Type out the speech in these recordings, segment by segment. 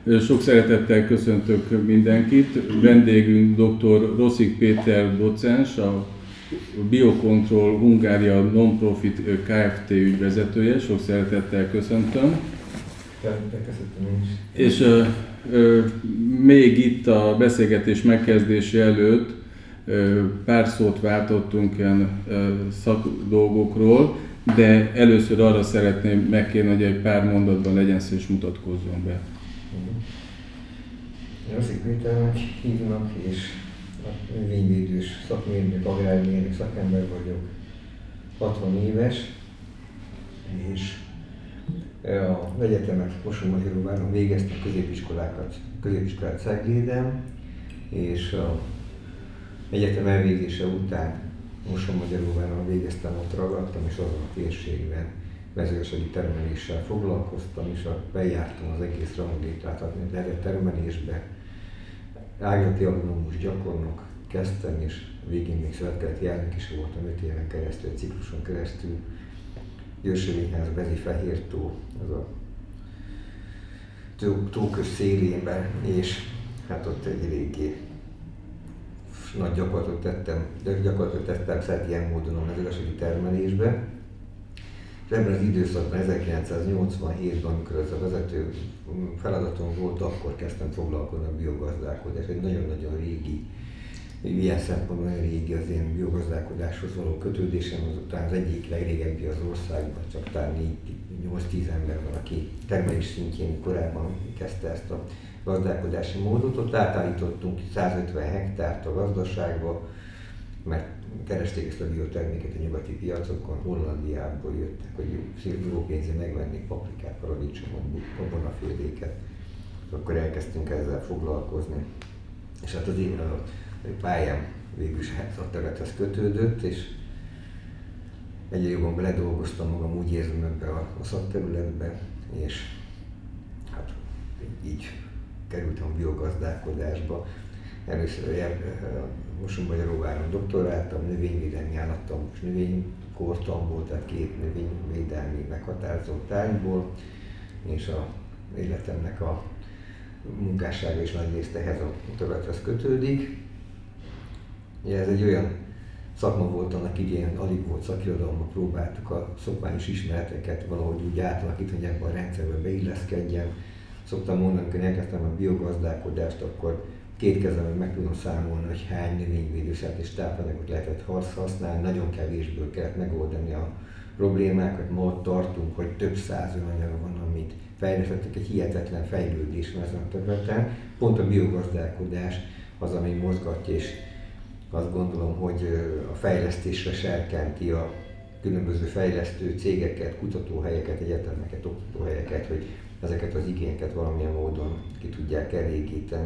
Sok szeretettel köszöntök mindenkit. Vendégünk dr. Rosszik Péter docens, a Biocontrol Hungária Non-Profit Kft. Ügyvezetője. Sok szeretettel köszöntöm. Köszöntöm én is. És még itt a beszélgetés megkezdése előtt pár szót váltottunk ilyen szakdolgokról, de először arra szeretném megkérni, hogy egy pár mondatban legyen szó és mutatkozzon be. Rosszik Péternek hívnak, és növényvédős szakmérnök, agrármérnök szakember vagyok, 60 éves, és az egyetemet Mosonmagyaróváron végeztem, középiskolát Cegléden, és az egyetem elvégzése után Mosonmagyaróváron végeztem, ott ragadtam, és azon a térségben mezőgazdasági termeléssel foglalkoztam, és bejártam az egész ranglétrát a termelésbe. Ágazati agronómus gyakornok kezdtem, és végén még szövetkezeti elnök is voltam 5 éven keresztül, egy cikluson keresztül. Győrsövényház, Bezi-Fehértó, az a tóköz szélében, és hát ott egy eléggé nagy gyakorlatot tettem szert ilyen módon a mezőgazdasági termelésbe. És ebben az időszakban, 1987-ben, amikor ez a vezető feladatom volt, akkor kezdtem foglalkozni a biogazdálkodás. Egy nagyon-nagyon régi, ilyen szempontból nagyon régi az én biogazdálkodáshoz való kötődésem, azután az egyik legrégebbi az országban, csak talán 8-10 ember van, aki termelés szintjén korábban kezdte ezt a gazdálkodási módot. Ott átállítottunk 150 hektárt a gazdaságba, mert keresték ezt a bioterméket a nyugati piacokon, Hollandiából jöttek, hogy jó pénzén megvennék paprikát, paradicsomot, gabonaféléket. Akkor elkezdtünk ezzel foglalkozni. És hát az én a pályám végül is a területhez kötődött, és egyre jobban beledolgoztam magam, úgy érzem ebbe a szakterületbe, és hát így kerültem a biogazdálkodásba. Először Mosonmagyaróváron doktoráltam, növényvédelmi állattan és növénykortamból, tehát 2 növényvédelmi meghatározó tárgyból, és az életemnek a munkássága is nagy részt ehhez a területhez kötődik. Ez egy olyan szakma volt annak idején, alig volt szakirodalomban, próbáltuk a szokványos ismereteket valahogy úgy átalakítani, hogy ebben a rendszerben beilleszkedjen. Szoktam mondani, amikor elkezdtem a biogazdálkodást, akkor 2 kezemben meg tudom számolni, hogy hány növényvédőszert és tápanyagot lehetett használni, nagyon kevésből kellett megoldani a problémákat. Ma ott tartunk, hogy több száz olyan anyag van, amit fejlesztettek, egy hihetetlen fejlődés van ezen a területen. Pont a biogazdálkodás az, ami mozgatja, és azt gondolom, hogy a fejlesztésre serkenti a különböző fejlesztő cégeket, kutatóhelyeket, egyetemeket, oktatóhelyeket, hogy ezeket az igényeket valamilyen módon ki tudják elégíteni.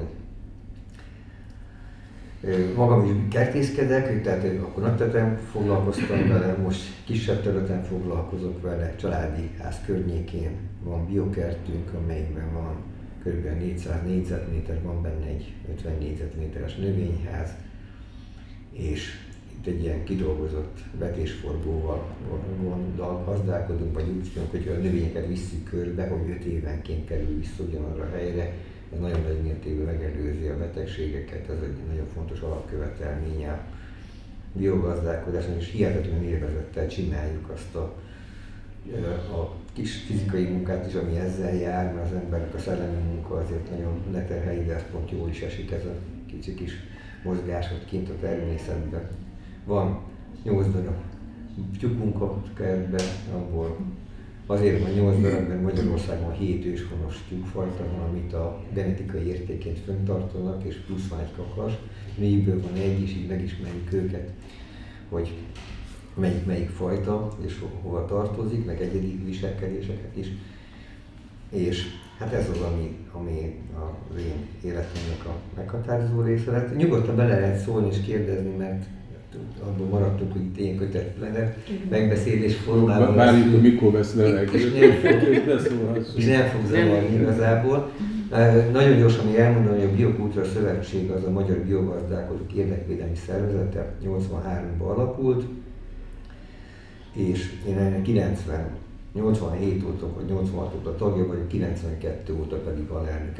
Magam is kertészkedek, tehát akkor nagy területen foglalkoztam vele, most kisebb területen foglalkozok vele, családi ház környékén van biokertünk, amelyben van kb. 400 négyzetméter, van benne egy 50 négyzetméteres növényház, és itt egy ilyen kidolgozott vetésforgóval gazdálkodunk, vagy úgy tudjuk, hogy a növényeket visszük körbe, hogy 5 évenként kerül vissza ugyanarra a helyre. Ez nagyon nagy mértékben megelőzi a betegségeket, ez egy nagyon fontos alapkövetelménye a biogazdálkodásnak, és hihetetlen élvezettel csináljuk azt a kis fizikai munkát is, ami ezzel jár, mert az embernek a szellemi munka azért nagyon leterheli, de ez pont jól is esik ez a kicsi kis mozgás ott kint a természetben. Van 8 darab tyúkunk a kertben, abból azért van 8 darab, mert Magyarországon 7 őshonos tyúkfajta van, amit a genetikai értékét fenntartanak, és plusz van egy kakas. Melyikből van egy, és így megismerjük őket, hogy melyik fajta, és hova tartozik, meg egyedi viselkedéseket is. És hát ez az, ami az én életemnek a meghatározó része lett. Nyugodtan bele lehet szólni és kérdezni, mert abban maradtunk, hogy itt ilyen kötetlen megbeszélés formában. Várjuk, mikor vesz le és nem fog zavarni igazából. Nagyon gyorsan még elmondom, hogy a Biokultúra Szövetség az a Magyar Biogazdálkodók Érdekvédelmi Szervezete, 83-ban alakult, és én 90 87 óta, vagy 86 óta tagja vagyok, 92 óta pedig alelnök,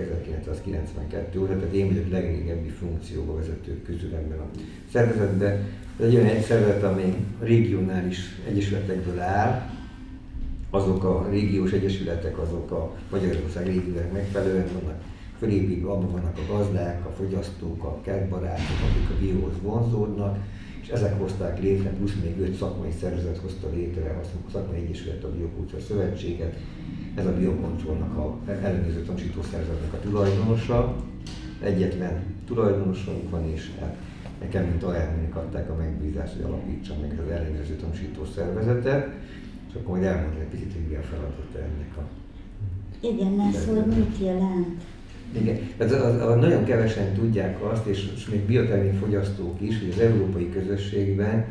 1992 óta, tehát én vagyok legrégebbi funkcióba vezetők közül ebben a szervezetben. Ez egy olyan szervezet, amely regionális egyesületekből áll, azok a régiós egyesületek, azok a Magyarország régiónak megfelelően vannak fölépítve, abban vannak a gazdák, a fogyasztók, a kertbarátok, akik a bióhoz vonzódnak, és ezek hozták létre, plusz még 5 szakmai szervezet hozta létre, a szakmai egyesület, a Biokultúra Szövetséget. Ez a Biokontrollnak a ellenőrző tanúsító szervezetnek a tulajdonosa. Egyetlen tulajdonosunk van, és hát nekem, mint alelnöknek adták a megbízást, hogy alapítsam meg az ellenőrző tanúsító szervezetet, és akkor majd elmondani egy picit, hogy mi a feladata ennek a... Igen, László, mit jelent? Igen, tehát nagyon kevesen tudják azt, és még biotermék fogyasztók is, hogy az európai közösségben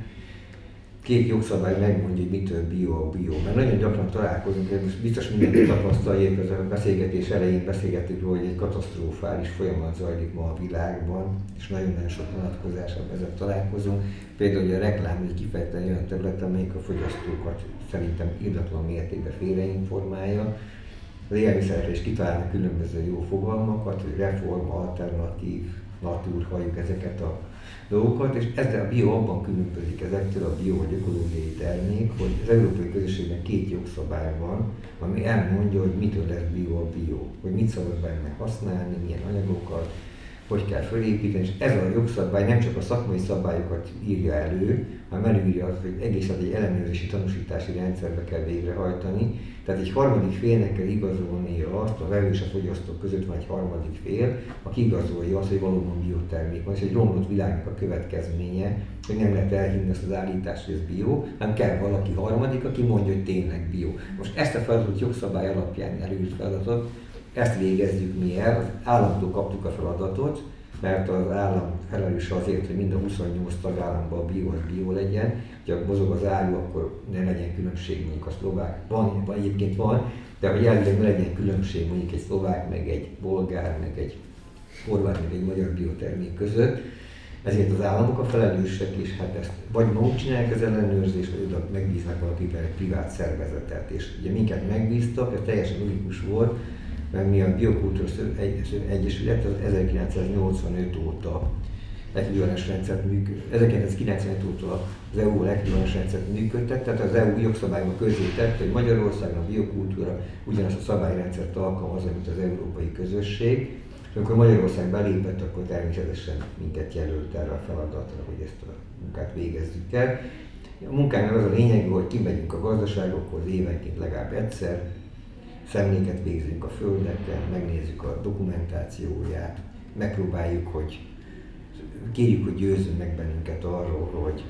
2 jogszabály megmondja, hogy mitől bio. Mert nagyon gyakran találkozunk, és biztos mindenki tapasztalják, az a beszélgetés elején beszélgettük róla, hogy egy katasztrofális folyamat zajlik ma a világban, és nagyon-nagyon sok vonatkozással ezzel találkozunk. Például, hogy a reklám egy kifejezetten olyan terület, amelyik a fogyasztókat szerintem irdatlan mértékben félreinformálja. Az élelmiszerekre is kitalálnak különböző jó fogalmakat, hogy reform, alternatív, natúr, halljuk ezeket a dolgokat, és ezzel a bio abban különbözik ezektől, a bio vagy ökológiai termék, hogy az európai közösségben 2 jogszabály van, ami elmondja, hogy mitől lesz bio, hogy mit szabad benne használni, milyen anyagokat, hogy kell felépíteni, és ez a jogszabály nem csak a szakmai szabályokat írja elő, hanem előírja azt, hogy egészen egy ellenőrzési tanúsítási rendszerbe kell végrehajtani. Tehát egy harmadik félnek kell igazolnia azt, a vevő és a fogyasztók között van egy harmadik fél, aki igazolja azt, hogy valóban biotermék van, és egy romlott világnak a következménye, hogy nem lehet elhinni azt az állítást, hogy ez bio, hanem kell valaki harmadik, aki mondja, hogy tényleg bio. Most ezt a feladatot jogszabály alapján előírt feladatot, ezt végezzük mi el, az államtól kaptuk a feladatot, mert az állam felelős azért, hogy mind a 28 tagállamban a bio legyen, hogyha mozog az áru, akkor ne legyen különbség, mondjuk a szlovák, egyébként van, de hogy elvileg ne legyen különbség mondjuk egy szlovák, meg egy bolgár, meg egy horvát, meg egy magyar biotermék között. Ezért az államok a felelősek, és hát ezt vagy maguk csinálják az ellenőrzést, vagy oda megbíznak valakivel egy privát szervezetet. És ugye minket megbíztak, ez teljesen logikus volt, mert mi a Biokultúra Egyesület az 1985 óta ekvivalens rendszert működtet, 1995 óta az EU ekvivalens rendszert működtet, tehát az EU jogszabályban közzétett, hogy Magyarországon a biokultúra ugyanazt a szabályrendszert alkalmazza, mint az európai közösség. És amikor Magyarország belépett, akkor természetesen minket jelölt erre a feladatra, hogy ezt a munkát végezzük el. A munkának az a lényeg, hogy kimegyünk a gazdaságokhoz évenként legalább egyszer, szemléket végzünk a földeken, megnézzük a dokumentációját, megpróbáljuk, hogy kérjük, hogy győzzön meg bennünket arról,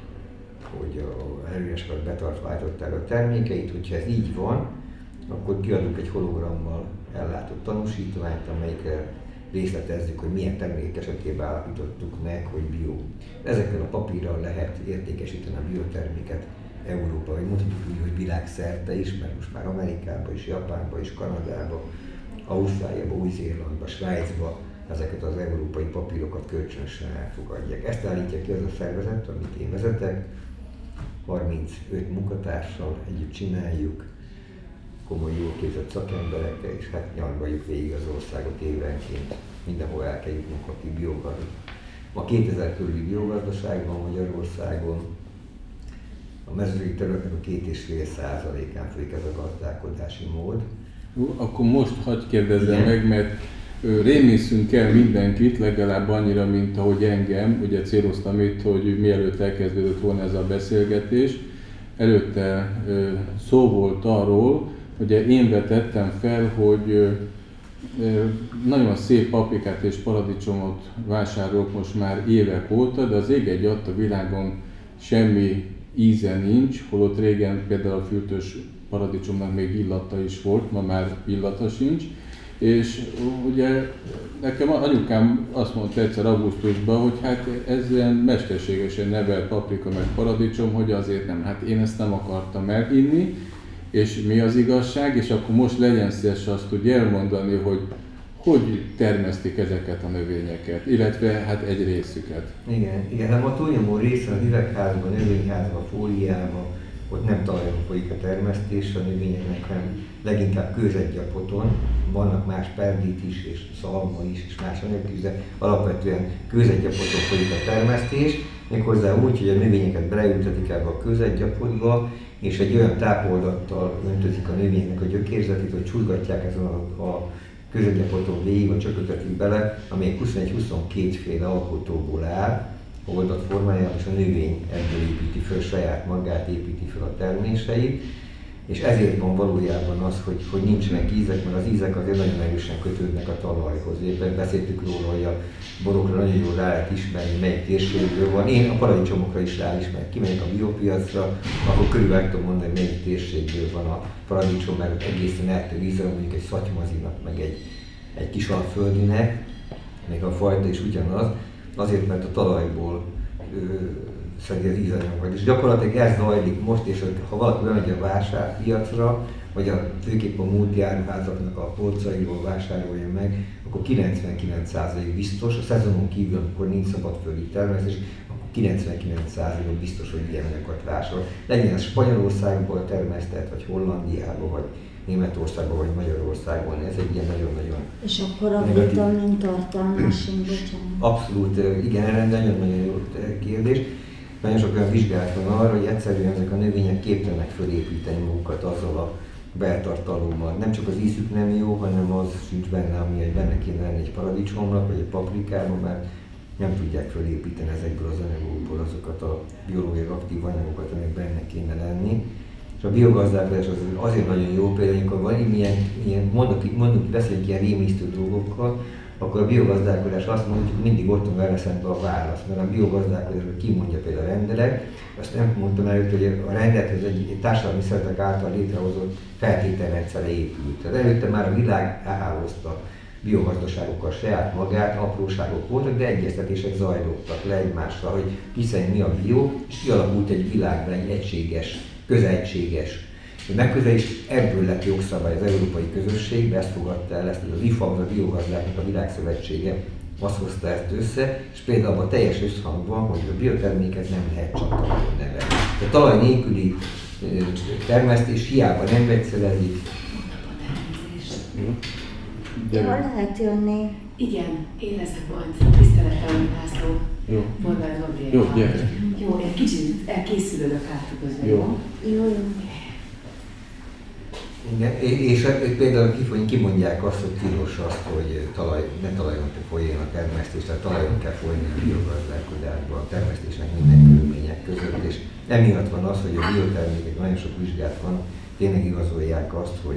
hogy a előírásokat betartva állították a termékeit. Hogyha ez így van, akkor kiadunk egy hologrammal ellátott tanúsítványt, amelyikre részletezzük, hogy milyen termékek esetében állapítottuk meg, hogy bio. Ezekkel a papírral lehet értékesíteni a bioterméket Európa, vagy mondhatjuk úgy, hogy világszerte is, mert most már Amerikában is, Japánban is, Kanadában, Ausztráliában, Új-Zélandban, Svájcban ezeket az európai papírokat kölcsönösen elfogadják. Ezt állítja ki az a szervezet, amit én vezetek, 35 munkatársal együtt csináljuk, komoly, jól képzett szakemberekkel, és hát nyargaljuk végig az országot évenként. Mindenhol el kell jutnunk, aki biogazdaság. Ma 2000 körüli biogazdaság van Magyarországon, a mezőgazdasági területnek a 2,5%-án folyik ez a gazdálkodási mód. Akkor most hadd kérdezzem meg, mert rémisszünk el mindenkit, legalább annyira, mint ahogy engem. Ugye céloztam itt, hogy mielőtt elkezdődött volna ez a beszélgetés, előtte szó volt arról, ugye én vetettem fel, hogy nagyon szép paprikát és paradicsomot vásárolok most már évek óta, de az ég egy adta világon semmi íze nincs, holott régen például a fürtös paradicsomnak még illata is volt, ma már illata sincs. És ugye nekem anyukám azt mondta egyszer augusztusban, hogy hát ez ilyen mesterségesen nevelt paprika meg paradicsom, hogy azért nem, hát én ezt nem akartam elhinni, és mi az igazság, és akkor most legyen szíves azt tudja elmondani, hogy termesztik ezeket a növényeket, illetve hát egy részüket. Igen, hát a túlnyomó része az üvegházban, növényházban, fóliában, ott nem talajon folyik a termesztés a növényeknek, hanem leginkább kőzetgyapoton. Vannak más perdít is, és szalma is, és más anyagok is, de alapvetően kőzetgyapoton folyik a termesztés, méghozzá úgy, hogy a növényeket beleültetik ebbe a kőzetgyapotba, és egy olyan tápoldattal öntözik a növényeknek a gyökérzetét, hogy csurgatják ezen a kőzetgyapoton végig, vagy csökötetik bele, amely 21-22 féle alkotóból áll, oldat formájában, és a növény ebből építi föl saját magát, építi föl a terméseit, és ezért van valójában az, hogy nincsenek ízek, mert az ízek azért nagyon erősen kötődnek a talajhoz. Éppen beszéltük róla, hogy a borokra nagyon jól rá lehet ismerni, melyik térségből van. Én a paradicsomokra is ráismerek. Kimegyek a biopiacra, akkor körülbelül tudom mondani, hogy melyik térségből van a paradicsom, mert egészen eltől ízre, mondjuk egy szatymazinak, meg egy kisalföldinek, még a fajta is ugyanaz, azért, mert a talajból szedi az ízanyagokat. És gyakorlatilag ez zajlik most, és ha valaki bemegy a vásárpiacra, vagy főképp a multiáruházaknak a polcairól vásárolja meg, akkor 99% biztos, a szezonon kívül, amikor nincs szabadföldi termesztés, akkor 99%-ban biztos, hogy ilyen anyagokat vásárol. Legyen ez Spanyolországból termesztett, vagy Hollandiából, vagy Németországban, vagy Magyarországon. Ez egy ilyen nagyon-nagyon... És akkor a vitamin tartalmas, bocsánat. Abszolút, igen, erre nagyon-nagyon jó kérdés. Nagyon sok olyan vizsgálat van arra, hogy egyszerűen ezek a növények képtelenek fölépíteni magukat azzal a beltartalommal. Nem csak az ízük nem jó, hanem az sincs benne, ami benne kéne lenni egy paradicsomnak, vagy egy paprikában, mert nem tudják fölépíteni ezekből az anyagokból azokat a biológiai aktív anyagokat, amik benne kéne lenni. És a biogazdálkodás azért nagyon jó, például amikor van ilyen mondjuk beszélünk ilyen rémisztő dolgokkal, akkor a biogazdálkodás azt mondja, hogy mindig ott van vele szemben a válasz, mert a biogazdálkodásban kimondja például a rendelet, azt nem mondtam előtt, hogy a rendelethez egy társadalmi szervezetek által létrehozott feltételrendszere épült. Tehát előtte már a világ elhálózta biogazdaságokkal saját magát, apróságok voltak, de egyeztetések zajlottak le egymással, hogy hiszen mi a bio, és kialakult egy világban egy egységes, közegységes megközelítés, ebből lett jogszabály az Európai Közösségbe, ezt fogadta el, ezt az IFAM, a Biogazdáknak a Világszövetsége, azt hozta ezt össze, és például abban teljes összhang van, hogy a bioterméket nem lehet csak talajon nevelni. A talaj nélküli termesztés hiába nem vegyszerezik. Hol lehet jönni? Igen, én leszek majd. Tiszteletem, László. Jó. Bolgár Gabriel. Jó, gyere. Jó, egy kicsit elkészülök átugazva. Jó. Jó. Igen, és például kimondják azt, hogy tilos azt, hogy ne talajon folyjon a termesztés, tehát talajon kell folyni a biogazdálkodásban, a termesztésnek minden körülmények között, és emiatt van az, hogy a biotermékek, nagyon sok vizsgát van, tényleg igazolják azt, hogy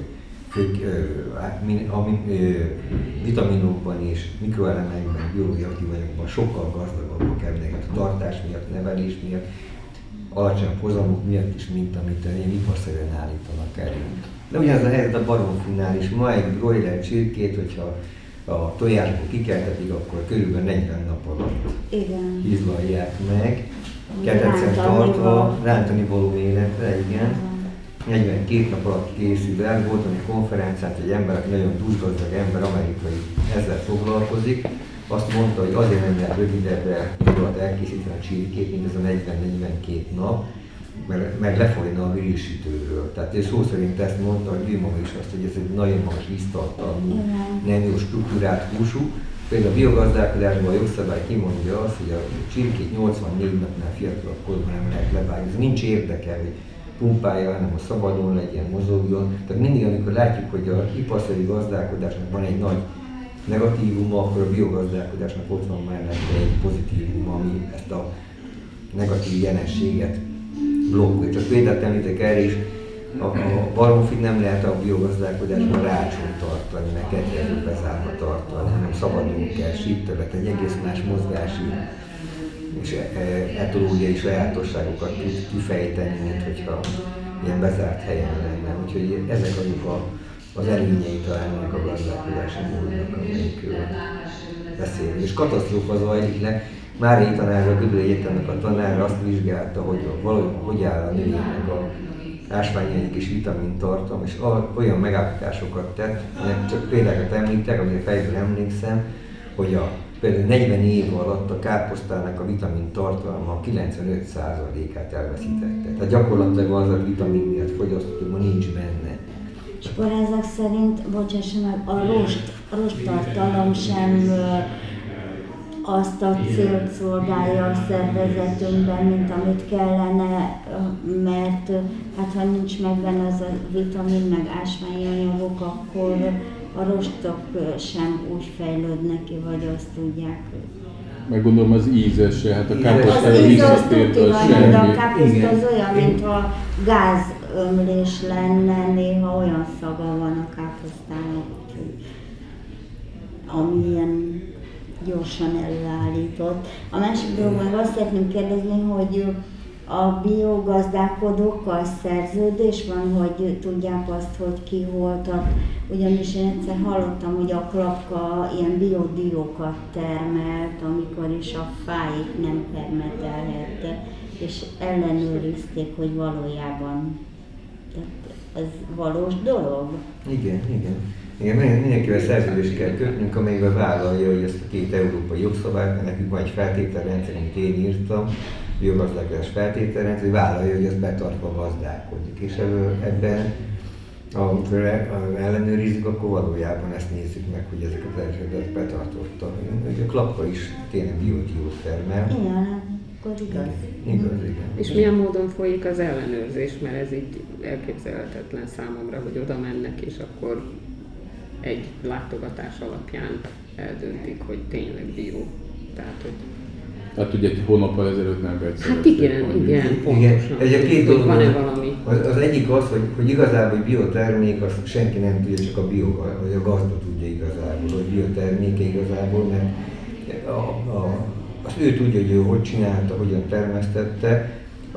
vitaminokban és mikroelemekben, biológiai aktív anyagokban sokkal gazdagabbak ennek a tartás miatt, nevelés miatt, alacsonyabb hozamok miatt is, mint amit ilyen iparszerűen állítanak elő. De ugyanaz a helyzet a baromfinál is. Ma egy broiler csirkét, hogyha a tojásból kikeltetik, akkor körülbelül 40 nap alatt hízlalják meg, ketrecen tartva, rántani való életre, igen. 42 nap alatt készül el. Volt egy konferenciát, egy ember, aki nagyon dúsgazdag ember, amerikai, ezzel foglalkozik. Azt mondta, hogy azért nem lehet rövidebbre alatt elkészíteni a csirkét, mint ez a 40-42 nap, mert lefolyna a virísítőről. Tehát ő szó szerint ezt mondta, hogy ő maga is azt, hogy ez egy nagyon magas víztartalmú, nem jó struktúrát húsú. Például a biogazdálkodásban a jogszabály kimondja azt, hogy a csirkét 84 napnál fiatalabb korban nem lehet levágni. Ez nincs érdeke, hogy pumpálja, hanem a szabadon legyen, mozogjon. Tehát mindig, amikor látjuk, hogy a iparszerű gazdálkodásnak van egy nagy negatívuma, akkor a biogazdálkodásnak ott van mellette egy pozitívuma, ami ezt a negatív jelenséget blokkolja. Csak példát említek erre is, a baromfit nem lehet a biogazdálkodásban rácson tartani, meg kettelző bezárva tartani, hanem szabadon kell, sípterület, egy egész más mozgási és etológiai sajátosságokat tud kifejteni, mint hogyha ilyen bezárt helyen lenne. Úgyhogy ezek azok az előnyei talán ennek a gazdálkodási módnak, amelyikről beszélünk. És katasztrófa zajlik le. Márai tanár, a Gödöllői Egyetemnek a tanára azt vizsgálta, hogy áll a növénynek a ásványanyag és vitamintartalom, és olyan megállapításokat tett, csak példákat említek, amire fejből emlékszem, hogy a például 40 év alatt a káposztának a vitamin tartalma 95%-át elveszítette. Tehát gyakorlatilag az a vitamin miatt fogyasztó, ma nincs benne. És akkor ezek szerint, bocsásson meg, a rosttartalom sem azt a célt szolgálja a szervezetünkben, mint amit kellene, mert hát ha nincs meg benne az a vitamin, meg ásványi anyagok, akkor a rostok sem úgy fejlődnek ki, vagy azt tudják. Meg gondolom az ízese, hát a káposztára Az íz az visszatért tuti a van, de a semmi. káposzta az olyan, mintha gázömlés lenne, néha olyan szaga van a káposztának, ami ilyen gyorsan előállított. A másik dolog, meg azt szeretném kérdezni, hogy a biogazdálkodókkal szerződés van, hogy tudják azt, hogy ki hol tart. Ugyanis én egyszer hallottam, hogy a Klapka ilyen biodiókat termelt, amikor is a fáit nem permetelhette, és ellenőrizték, hogy valójában ez valós dolog. Igen. Mindenkivel szerződést kell kötnünk, amelyben vállalja, hogy ezt a két európai jogszabályt, mert nekünk van egy feltételrendszer, amit én írtam, biogazdálkodás feltételrendszer, hogy vállalja, hogy ezt betartva gazdálkodik. És ebben, ha ellenőrizzük, akkor valójában ezt nézzük meg, hogy ezeket az betartotta. A Klapka is tényleg biodiót termel. Igen, akkor igaz. Igen. És milyen módon folyik az ellenőrzés, mert ez így elképzelhetetlen számomra, hogy oda mennek, és akkor egy látogatás alapján eldöntik, hogy tényleg bio. Tehát ugye egy hónappal ezelőtt nem vett hát igen, pontosan. Ez a két dolog, van-e valami? Az egyik az, hogy igazából biotermék, azt senki nem tudja, csak vagy a gazda tudja igazából, hogy bioterméke igazából, mert azt ő tudja, hogy ő hogy csinálta, hogyan termesztette,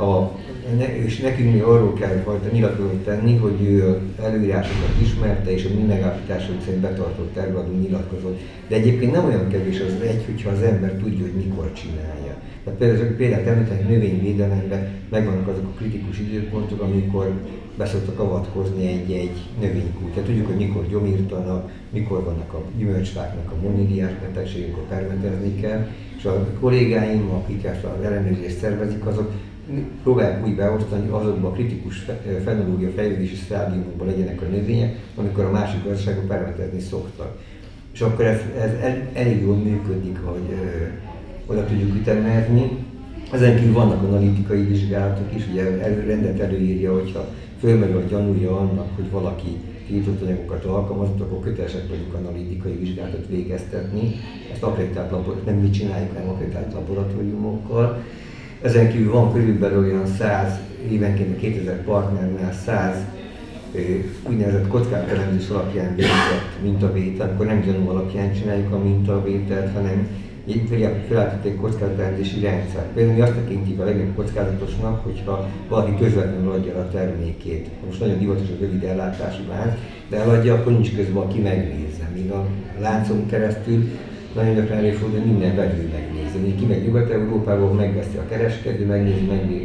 és nekünk még arról kell fajta nyilatkozatot tenni, hogy ő az előírásokat ismerte, és a mi megállapítások szerint betartott tervadó nyilatkozott. De egyébként nem olyan kevés az hogyha az ember tudja, hogy mikor csinálja. Tehát például említenek növényvédelemben megvannak azok a kritikus időpontok, amikor beszoktak avatkozni egy növénykult. Tehát tudjuk, hogy mikor gyomírtanak, mikor vannak a gyümölcsfáknak a moníliás betegség, amikor permetezni kell. És a kollégáim, akik ezt az ellenőrzést szervezik, azok próbálják úgy beosztani, hogy azokban a kritikus fenológia fejlődési stádiumokban legyenek a növények, amikor a másik gazdaságban permetezni szoktak. És akkor ez elég jól működik, hogy oda tudjuk ütemelni. Ezen kívül vannak analitikai vizsgálatok is, ugye rendet előírja, hogyha fölmerül a gyanúja annak, hogy valaki tiltott anyagokat alkalmazott, akkor kötelesek vagyunk analitikai vizsgálatot végeztetni. Ezt akreditált nem mi csináljuk, hanem akreditált laboratóriumokkal. Ezen kívül van körülbelül olyan 100, évenként 2000 partnernál 100 úgynevezett kockázatelemzés alapján végzett mintavétel, akkor nem gyanú alapján csináljuk a mintavételt, hanem felállított egy kockázatelemzési rendszer. Például mi azt tekintjük a legnagyobb kockázatosnak, hogyha valaki közvetlenül adja a termékét. Most nagyon divatos a rövid ellátási lánc, de eladja, akkor nincs közben, aki megnézze. Míg a láncon keresztül nagyon gyakran előfordul, hogy minden vevő megnézi. Ki meg Nyugat-Európából megveszi a kereskedő, megnézi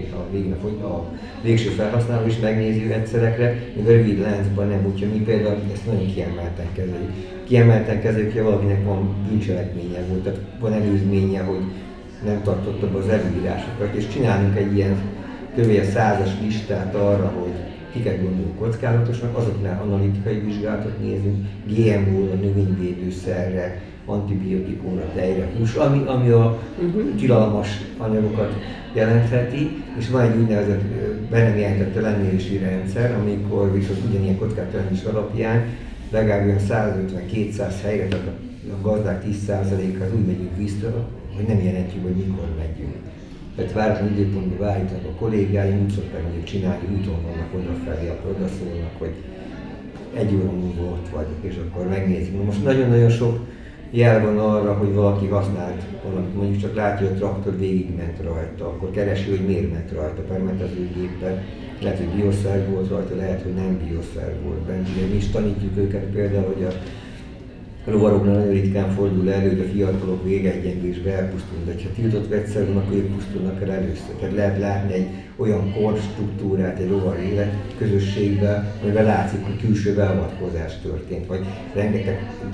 a végső felhasználó is megnézi rendszerekre, míg a rövid láncban nem, úgyhogy mi például ezt nagyon kiemelten kezeljük, hogy valakinek van bűncselekménye volt, tehát van előzménye, hogy nem tartotta be az előírásokat, és csinálunk egy ilyen kb. 100-as listát arra, hogy kiket gondolunk kockázatosnak, azoknál analitikai vizsgálatot nézünk, GMO-ra, növényvédőszerre, antibiotikumra, tejre, hús, ami a tilalmas anyagokat jelentheti, és van egy úgynevezett be nem jelentett ellenőrzési rendszer, amikor viszont ugyanilyen kockázatelemzés alapján legalább olyan 150-200 helyre, tehát a gazdák 10%-át úgy megyünk vissza, hogy nem jelentjük, hogy mikor megyünk. Tehát váratlan időpontban várítnak a kollégáim, úgy szokták mondjuk csinálni, úton vannak odafelé, akkor odaszólnak, hogy 1 óra múlva ott vagyok, és akkor megnézzük. Most nagyon-nagyon sok jel van arra, hogy valaki használt valamit, mondjuk csak látja, hogy a traktor végigment rajta, akkor keresi, hogy miért ment rajta permetezőgéppel. Lehet, hogy bioszer volt rajta, lehet, hogy nem bioszer volt benne. Mi is tanítjuk őket például, hogy a rovaroknál nagyon ritkán fordul elő, hogy a fiatalok végegyengésbe elpusztulnak, de ha tiltott vegyszer van, akkor ők pusztulnak el először. Tehát lehet látni egy olyan korstruktúrát egy rovar életközösségben, amiben látszik, hogy külső beavatkozás történt, vagy rengeteg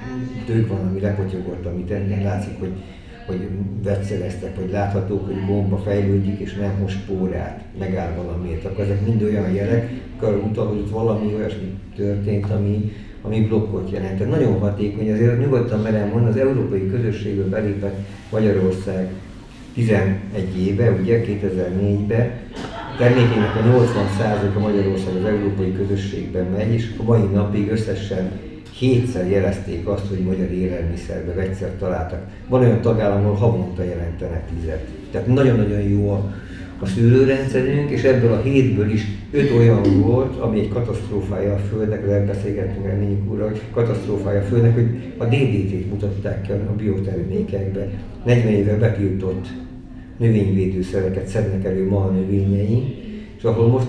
dög van, ami lepotyogott, amit ennél látszik, hogy vegyszereztek, vagy láthatók, hogy gomba fejlődik, és nem hoz spórát, megáll valamiért. Akkor ezek mind olyan jelek, akkor utal, hogy valami olyasmi történt, ami blokkot jelent. Tehát nagyon hatékony, azért nyugodtan merem mondani, az európai közösségből belépett Magyarország 11 éve, ugye 2004-ben, termékének a 80%-a Magyarország az európai közösségben megy, és a mai napig összesen 7-szer jelezték azt, hogy magyar élelmiszerbe vegyszert találtak. Van olyan tagállam, ahol havonta jelentenek 10-et. Tehát nagyon-nagyon jó a szűrőrendszerünk, és ebből a 7-ből is 5 olyan volt, ami egy katasztrófája a Földnek, de beszélgettünk Reményik úrral, hogy katasztrófája a Földnek, hogy a DDT-t mutatták ki a biotermékekbe. 40 éve betiltott növényvédőszereket szednek elő ma a növényei, és ahol most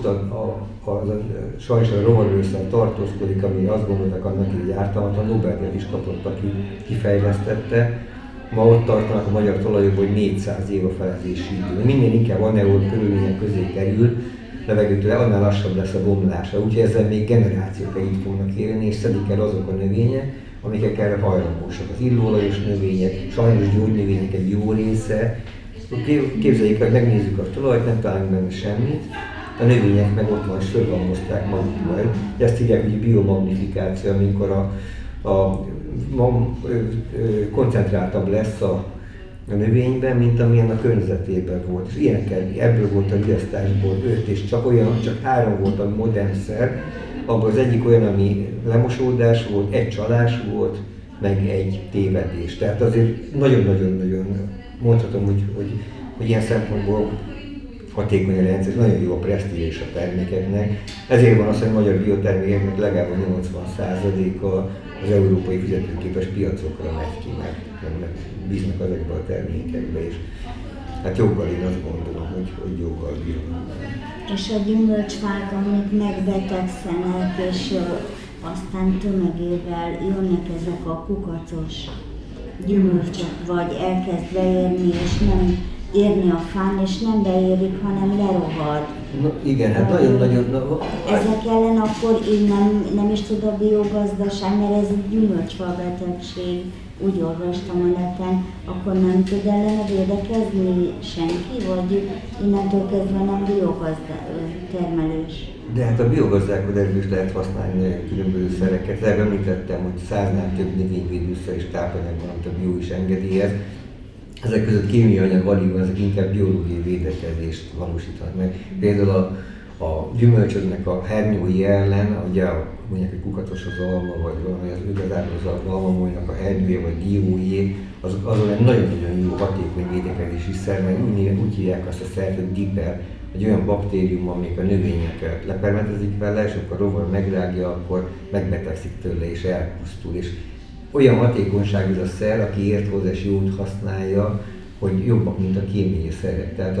sajnos a rovarőszer tartózkodik, ami azt gondoltak annak, hogy ártalmatlan, Nobel-díjat is kapott, aki kifejlesztette. Ma ott tartanak a magyar talajokban, hogy 400 év a felezési idő. Minél inkább anaerob körülmények közé kerül, levegőtől annál lassabb lesz a bomlása. Úgyhogy ezzel még generációk így fognak élni, és szedik el azok a növények, amikek erre hajlamosak. Az illóolajos növények, sajnos gyógynövények egy jó része. Képzeljék el, megnézzük a talajt, nem találunk benne semmit. A növények meg ott van, és fölhalmozták magukból. Ezt hívják, hogy biomagnifikáció, amikor a koncentráltabb lesz a növényben, mint amilyen a környezetében volt. És ebből volt a riasztásból 5, és csak 3 volt a modern szer. Abban az egyik olyan, ami lemosódás volt, egy csalás volt, meg egy tévedés. Tehát azért nagyon-nagyon mondhatom, hogy ilyen szempontból hatékony a rendszer, nagyon jó a presztízs a termékeknek. Ezért van az, hogy a magyar biotermékeknek legalább 80%-a az európai fizetőképes piacokra megy ki, meg bíznak ezekbe a termékekbe is. Hát joggal én azt gondolom, hogy joggal bírnak. És a gyümölcsfák, amik megbetegszenek, és aztán tömegével jönnek ezek a kukacos gyümölcsök, vagy elkezd beérni, és nem érni a fán, és nem beérik, hanem lerohad. No, igen, hát nagyon-nagyon... Ezek ellen akkor így nem is tud a biogazdaság, mert ez egy gyümölcsfa betegség, úgy olvastam a neten, akkor nem tud ellene védekezni senki, vagy innentől kezdve nem termelés? De hát a biogazdálkodásban is lehet használni nagyon különböző szereket. Említettem, hogy 100-nál több növényvédőszer és tápanyag van, amit a bio is engedélyez. Ezek között kémiai anyag alig van, ezek inkább biológiai védekezést valósítanak meg. Például a gyümölcsödnek a hernyói ellen, ugye mondják, hogy kukatos az alma, vagy valami az igazából az almamójnak a hernyója, vagy diójé, azon egy nagyon-nagyon jó hatékony védekezési szer, mert úgy hívják azt a szert, hogy diper, egy olyan baktérium, amelyik a növényeket lepermetezik vele, és akkor a rovar megrágja, akkor megbetegszik tőle és elpusztul. És olyan hatékonyságú ez a szer, aki ért hozzá és jót használja, hogy jobbak, mint a kémiai szerek. Tehát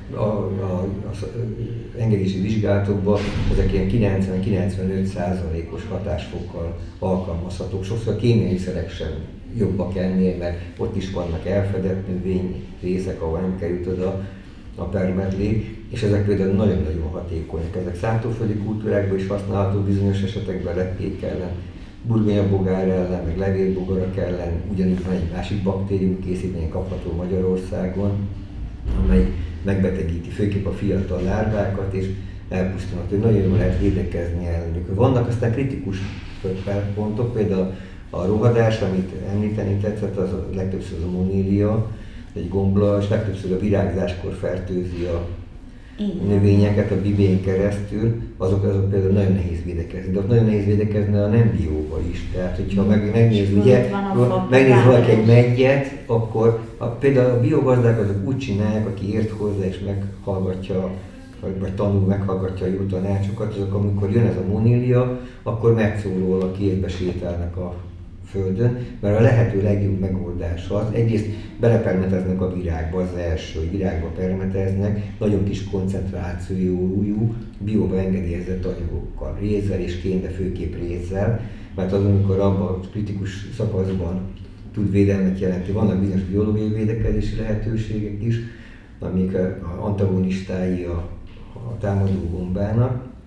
az engedési vizsgálatokban ezek ilyen 90-95%-os hatásfokkal alkalmazhatók. Sokszor a kémiai szerek sem jobbak ennél, mert ott is vannak elfedett növény részek, ahol nem került oda a permetlék, és ezek például nagyon-nagyon hatékonyak. Ezek szántóföldi kultúrákban is használható bizonyos esetekben lepkék ellen, burgonyabogár ellen, meg levélbogarak ellen, ugyanígy van egy másik baktérium készítmény kapható Magyarországon, amely megbetegíti főképp a fiatal lárvákat, és elpusztulnak, hogy nagyon jól lehet védekezni ellenük. Vannak aztán kritikus pontok, például a rohadás, amit említeni tetszett, az a legtöbbször az ammónia, egy gombla, és legtöbbször a virágzáskor fertőzi a növényeket a bibén keresztül, azok például nagyon nehéz védekezni. De ott nagyon nehéz védekezni a nem bióba is. Tehát, hogyha megnéz valaki egy meggyet, akkor például a biogazdák azok úgy csinálják, aki ért hozzá és meghallgatja, vagy tanul, meghallgatja a jó tanácsokat, azok amikor jön ez a monília, akkor megszólal, aki értbe sétálnak a földön, mert a lehető legjobb megoldás az, egyrészt belepermeteznek a virágba, az első, hogy virágba permeteznek, nagyon kis koncentrációjú, bióba engedélyezett anyagokkal, rézzel és kén, de főképp rézzel, mert az, amikor abban a kritikus szakaszban tud védelmet jelenteni, vannak bizonyos biológiai védekezési lehetőségek is, amik antagonistái a támadó gombának,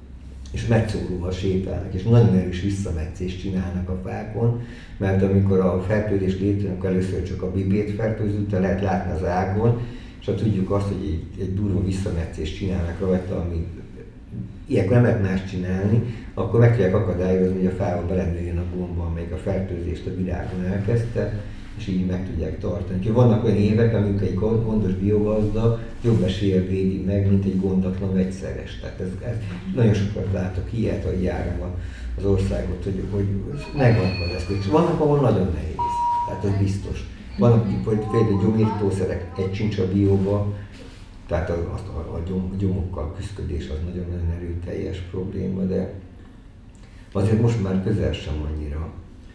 és metszóróval sétálnak, és nagyon erős visszametszést csinálnak a fákon, mert amikor a fertőzés létrejön, akkor először csak a bibét fertőző, utána lehet látni az ágon, és ha tudjuk azt, hogy egy durva visszametszést csinálnak rajta, ami ilyenkor nem lehet más csinálni, akkor meg tudják akadályozni, hogy a fába belenőjön a gomba, amelyik a fertőzést a virágon elkezdte, és így meg tudják tartani. Úgyhogy vannak olyan évek, amikor egy gondos biogazda jobb eséllyel védi meg, mint egy gondatlan vegyszeres. Tehát ez nagyon sokat látok ilyet, hogy járom az országot, hogy megvannak az eszközök. Vannak, ahol nagyon nehéz, tehát ez biztos. Vannak például gyomírtószerek, egy sincs a bióba, tehát a gyomokkal küszködés az nagyon-nagyon erőteljes probléma, de azért most már közel sem annyira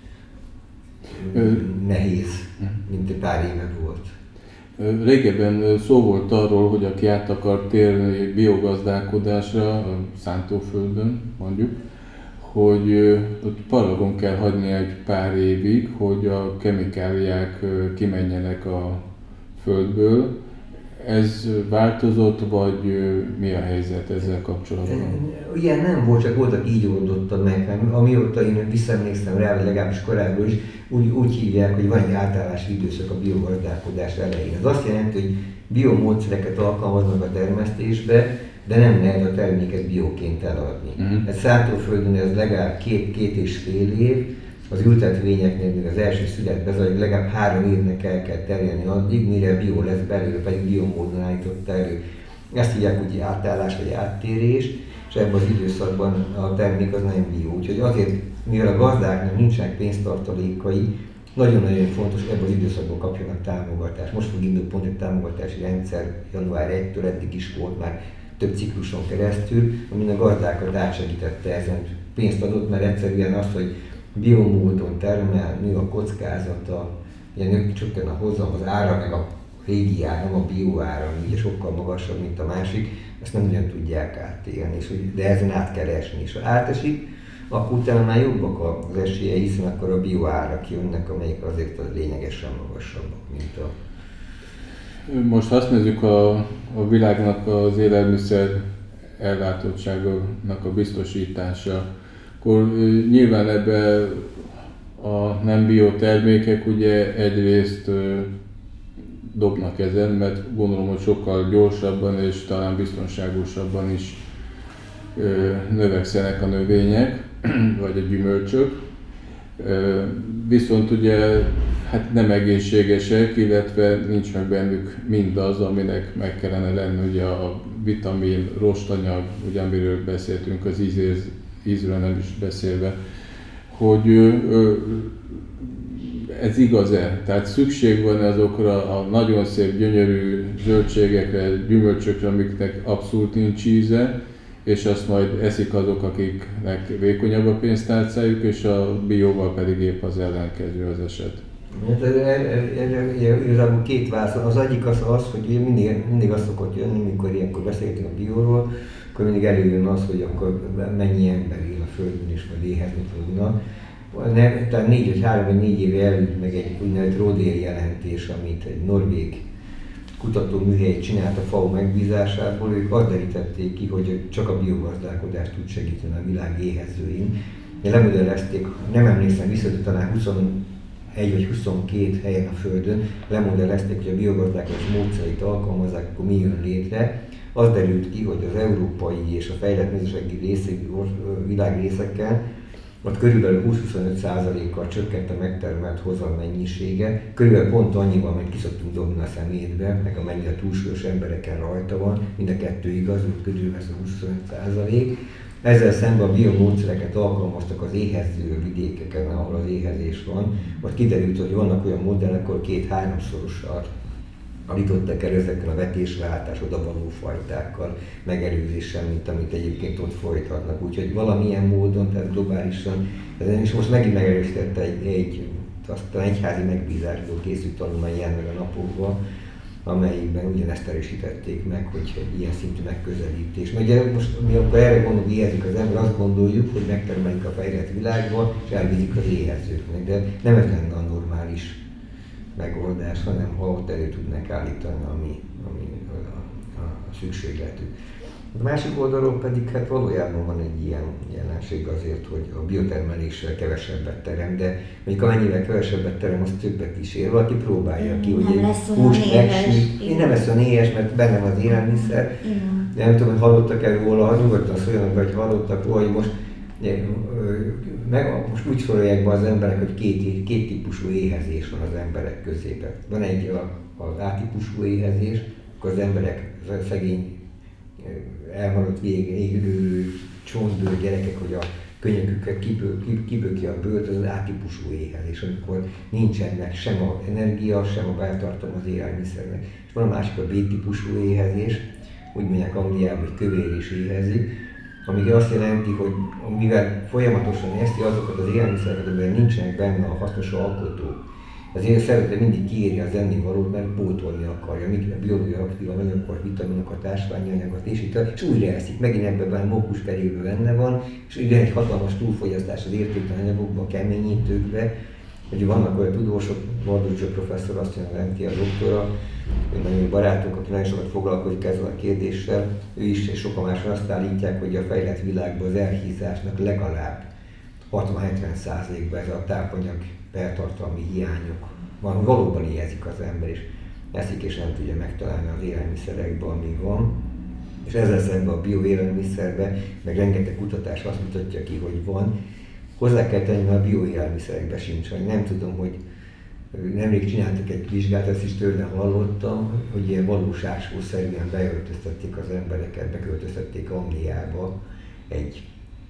nehéz, mint egy pár éve volt. Régebben szó volt arról, hogy aki át akar térni biogazdálkodásra a szántóföldön, mondjuk, hogy ott paragon kell hagyni egy pár évig, hogy a kemikáliák kimenjenek a földből. Ez változott, vagy mi a helyzet ezzel kapcsolatban? Ilyen nem volt, csak voltak így oldotta meg. Amióta én visszaemlékszem rá, vagy legalábbis korábban is, úgy hívják, hogy van egy átállási időszak a biogazdálkodás elején. Ez azt jelenti, hogy biomódszereket alkalmaznak a termesztésbe, de nem lehet a terméket bióként eladni. Ez szántóföldön ez legalább két és fél év, az ültetvényeknél még az első szület bezajlik, legalább 3 évnek el kell terjedni addig, mire bio lesz belőle, pedig biomódon állította elő. Ezt hívják úgy átállás vagy áttérés, és ebben az időszakban a termék az nem bio. Úgyhogy azért, mivel a gazdáknak nincsenek pénztartalékai, nagyon-nagyon fontos, hogy ebben az időszakban kapjanak támogatást. Most fog indulni pont egy támogatási rendszer január 1-től, eddig is volt már több cikluson keresztül, amin a gazdákat átsegítette ezen, pénzt adott, mert egyszerűen az, hogy biomódon termel, nő a kockázata, ilyen csökken a hozam, az ára, meg a régi ár, nem a bioára, ami ugye sokkal magasabb, mint a másik, ezt nem ugyan tudják átélni, de ezen át kell esni. És ha átesik, akkor utána már jobbak az esélye, hiszen akkor a bioárak jönnek, amelyek azért lényegesen magasabbak, mint a... Most ha azt nézzük a világnak az élelmiszer ellátottságának a biztosítása, akkor nyilván ebbe a nem biotermékek ugye egyrészt dobnak ezen, mert gondolom, hogy sokkal gyorsabban és talán biztonságosabban is növekszenek a növények, vagy a gyümölcsök. Viszont ugye hát nem egészségesek, illetve nincs meg bennük mindaz, aminek meg kellene lenni, ugye a vitamin, rostanyag, ugye amiről beszéltünk, az ízről nem is beszélve, hogy ez igaz-e? Tehát szükség van azokra a nagyon szép, gyönyörű zöldségekre, gyümölcsökre, amiknek abszolút nincs íze, és azt majd eszik azok, akiknek vékonyabb a pénztárcájuk, és a bióval pedig épp az ellenkező az eset. Igazából két válasz. Az egyik az, hogy mindig az szokott jönni, mikor ilyenkor beszéltünk a bióról, akkor mindig előjön az, hogy akkor mennyi ember él a Földön és majd éhezni tudnak. Tehát 3-4 éve előtt meg egy úgynevezett Rodér jelentés, amit egy norvég kutatóműhely csinált a FAO megbízásából, ők azt derítették ki, hogy csak a biogazdálkodás tud segíteni a világ éhezőin. Lemodellezték, nem emlékszem vissza, de talán 21 vagy 22 helyen a Földön lemodellezték, hogy a biogazdálkodás módszereit alkalmazzák, akkor mi jön létre. Az derült ki, hogy az európai és a fejlett mezőgazdasági világrészekkel ott körülbelül 20-25%-kal csökkent a megtermelt hozam mennyisége, körülbelül pont annyival, amit ki szoktunk dobni a szemétbe, meg amennyi a túlsúlyos embereken rajta van, mind a kettő igaz, hogy körülbelül ez a 25%. Ezzel szemben a biomódszereket alkalmaztak az éhező vidékeken, ahol az éhezés van, vagy kiderült, hogy vannak olyan modellek, akkor 2-3-szorossal állítottak el ezekkel a vetésváltás, odavaló fajtákkal, megelőzéssel, mint amit egyébként ott folytatnak. Úgyhogy valamilyen módon, tehát globálisan, és most megint megerősítette aztán egyházi megbízásból készült tanulmány jelenleg a napokban, amelyikben ugyanezt erősítették meg, hogy egy ilyen szintű megközelítés. Mert ugye most mi akkor erre gondolunk, éhezik az ember, azt gondoljuk, hogy megtermeljük a fejlett világba, és elvizik az éhezőknek, de nem ez lenne a normális megoldás, hanem ha ott elő tudnak állítani, ami a szükségletük. A másik oldalról pedig hát valójában van egy ilyen jelenség azért, hogy a biotermeléssel kevesebbet terem, de mondjuk amennyivel kevesebbet terem, az többet is ér. Valaki próbálja ki, hogy egy húst megsüt. Én nem lesz olyan éhes, mert bennem az élelmiszer. De nem tudom, hogy hallottak-e róla, nyugodtan szóljanak, hogy hallottak róla, hogy most úgy sorolják be az emberek, hogy két típusú éhezés van az emberek közében. Van egy az A-típusú éhezés, akkor az emberek, az szegény, elmaradt égő csontbőr gyerekek, hogy a könyöküket kiböki a bőrt, az A-típusú éhezés, amikor nincsen meg sem az energia, sem a beltartalom az élelmiszernek. És van a másik a B-típusú éhezés, úgy mondják Angliában, hogy kövér is éhezik, ami azt jelenti, hogy mivel folyamatosan eszti azokat az élelmiszereket, amiben nincsenek benne a hasznos alkotók, ezért szeretne mindig kiírni az ennivalót, mert pótolni akarja, a biológiai aktív anyagokat, vitaminokat, ásványi anyagot és újra eszik. Megint ebben mókuskerékben benne van, és ugye egy hatalmas túlfogyasztás az értéktelen anyagokban, keményítőkbe. Ugye vannak olyan tudósok, Barduzsa professzor azt jelenti, a doktora, nagyon barátunk, aki nagyon sokat foglalkozik ezzel a kérdéssel, ő is és sokan máson azt állítják, hogy a fejlett világban az elhízásnak legalább 60-70%-ban ez a tápanyag beltartalmi hiányok van, valóban éhezik az ember, és eszik és nem tudja megtalálni az élelmiszerekben, ami van. És ezzel szemben a bioélelmiszerben, meg rengeteg kutatás azt mutatja ki, hogy van. Hozzá kell tenni, mert a bioélelmiszerekben sincs, vagy nem tudom, hogy nemrég csináltak egy vizsgát, ezt is tőle hallottam, hogy ilyen valóságosszerűen beöltöztették az embereket, beköltöztették Angliába egy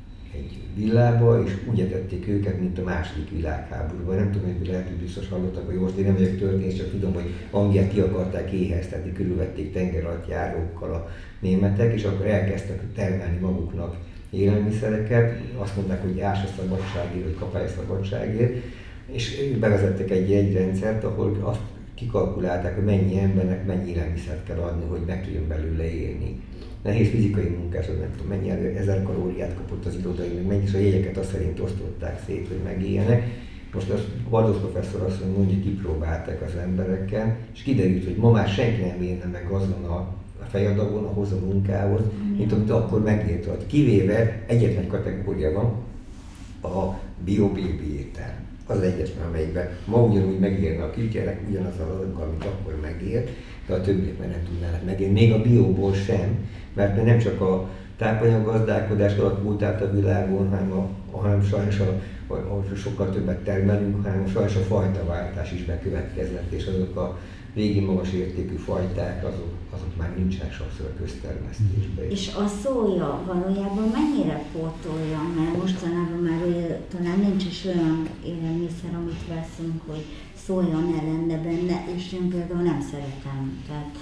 villába, és úgy etették őket, mint a második világháborúban. Nem tudom, hogy lehet, hogy biztos hallottak, hogy most én nem vagyok történész, csak tudom, hogy Angliát ki akarták éheztetni, körülvették tengeralattjárókkal a németek, és akkor elkezdtek termelni maguknak élelmiszereket. Azt mondták, hogy ás a szabadságért, vagy kapálj a szabadságért, és bevezettek egy jegyrendszert, ahol azt kikalkulálták, hogy mennyi embernek mennyi élelmiszert kell adni, hogy meg tudjon belőle élni. Nehéz fizikai munkás, nem tudom mennyi 1000 kalóriát kapott az irodai, meg mennyi, és a jegyeket azt szerint osztották szét, hogy megéljenek. Most a Barduz professzor azt mondja, hogy kipróbálták az emberekkel, és kiderült, hogy ma már senki nem élne meg azon a fejadagon, ahhoz a munkához, mint amit akkor megélt. Kivéve egyetlen kategória van, a bio-bébi étel. Az egyetlen, amelyikben ma ugyanúgy megélne a kisgyerek, ugyanaz az adaggal, amit akkor megélt, de a többiek már nem tudnának megélni, még a bióból sem, mert nem csak a tápanyaggazdálkodás alakult át a világon, hanem sajnos sokkal többet termelünk, hanem sajnos a fajtaváltás is bekövetkezett, és azok a régi magas értékű fajták, azok már nincsenek sokszor a köztermesztésben. És a szója valójában mennyire pótolja? Mert mostanában már talán nincs is olyan élelmiszer, amit veszünk, hogy szója ne lenne benne, és én például nem szeretem. Tehát...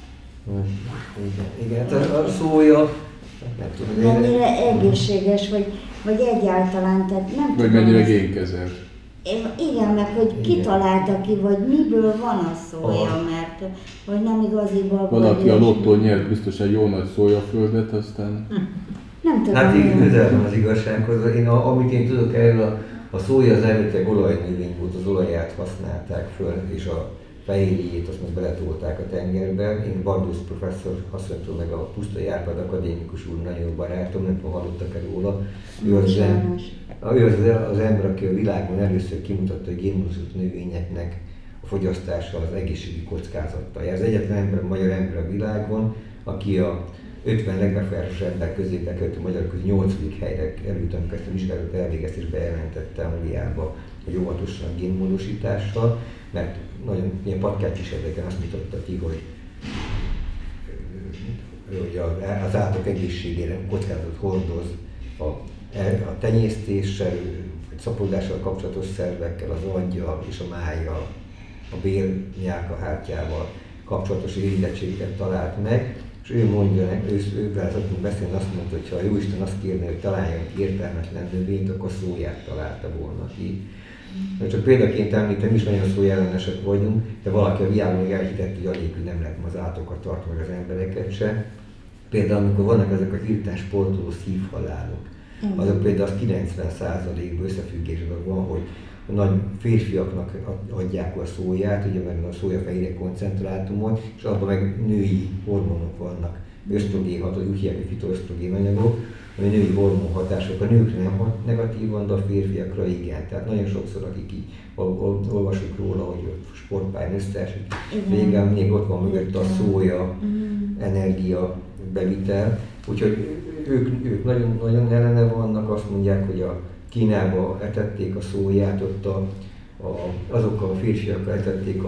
Igen, a szója, nem tudom, mennyire egészséges, vagy egyáltalán, tehát nem vagy tudom. mennyire génkezelt. Igen, meg hogy kitalálta ki, vagy miből van a szója, mert hogy nem igaziból... Valaki a lottó nyert biztos egy jó nagy szójaföldet, aztán... Nem tudom. Hát így közel van az igazsághoz. Amit én tudok erről, a szója az eredetileg olajnövény volt, az olaját használták föl, és a fehérjét azt meg beletolták a tengerbe. Én Barduz professzor, azt mondtam meg a Pusztai Árpád akadémikus úr, nagyon jó barátom, nem tudom, hallottak-e róla. Ő az ember, aki a világon először kimutatta, hogy génmódosított növényeknek a fogyasztása az egészségi kockázattal jár. Az egyetlen ember, magyar ember a világon, aki a 50 legbefolyásosabb ember közé bekerült, a magyar közé 8. helyre került, amikor ezt a vizsgálatot elvégezte és bejelentette Angliába, hogy óvatosan génmódosítással, mert nagyon ilyen patkácskísérleteken azt mutatta ki, hogy az állatok egészségére kockázatot hordoz a tenyésztéssel, vagy szapodással kapcsolatos szervekkel, az aggyal és a májjal, a bélnyálkahártyával kapcsolatos érintettségeket talált meg, és ő mondja, ővel szoktunk beszélni, azt mondta, hogy ha a Jóisten azt kérne, hogy találjon ki értelmetlen növényt, akkor szóját találta volna ki. Csak példaként említem, is nagyon szójellenesek vagyunk, de valaki a világon elhitett, hogy anélkül nem lehet az állatokat tartani, meg az embereket se. Például, amikor vannak ezek a hirtelen sportoló szívhalálok, azok például az 90%-ban összefüggésben van, hogy a nagy férfiaknak adják a szóját, ugye, mert a szójafehérje koncentrátumot, és abban meg női hormonok vannak ösztrogén ható, úgy hívják, hogy fitoösztrogén anyagok, ami női hormonhatások. A nőkre nem hat negatívan, de a férfiakra igen. Tehát nagyon sokszor, akik így olvasunk róla, hogy sportpályán összeesik, régen még ott van mögött a szója, energia bevitel. Úgyhogy ők nagyon, nagyon ellene vannak, azt mondják, hogy a Kínába etették a szóját, ott azokkal a férfiakkal etették,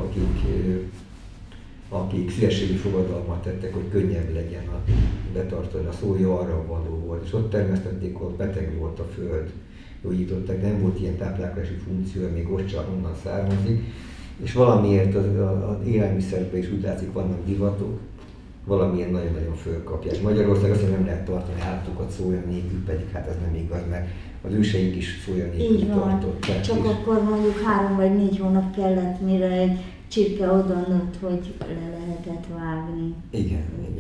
akik szívességi fogadalmat tettek, hogy könnyebb legyen betartani, a szója arra való volt, és ott termesztették, ott beteg volt a föld, gyógyították, nem volt ilyen táplálkozási funkció, még ott csak onnan származik, és valamiért az élelmiszerben is úgy látszik, vannak divatok, valamilyen nagyon-nagyon fölkapják. Magyarország azt nem lehet tartani állatokat szója nélkül, pedig hát ez nem igaz, mert az őseink is szója nélkül tartották. Csak akkor mondjuk 3 vagy 4 hónap kellett, mire egy csirke oda nőtt, hogy le lehetett vágni. Igen.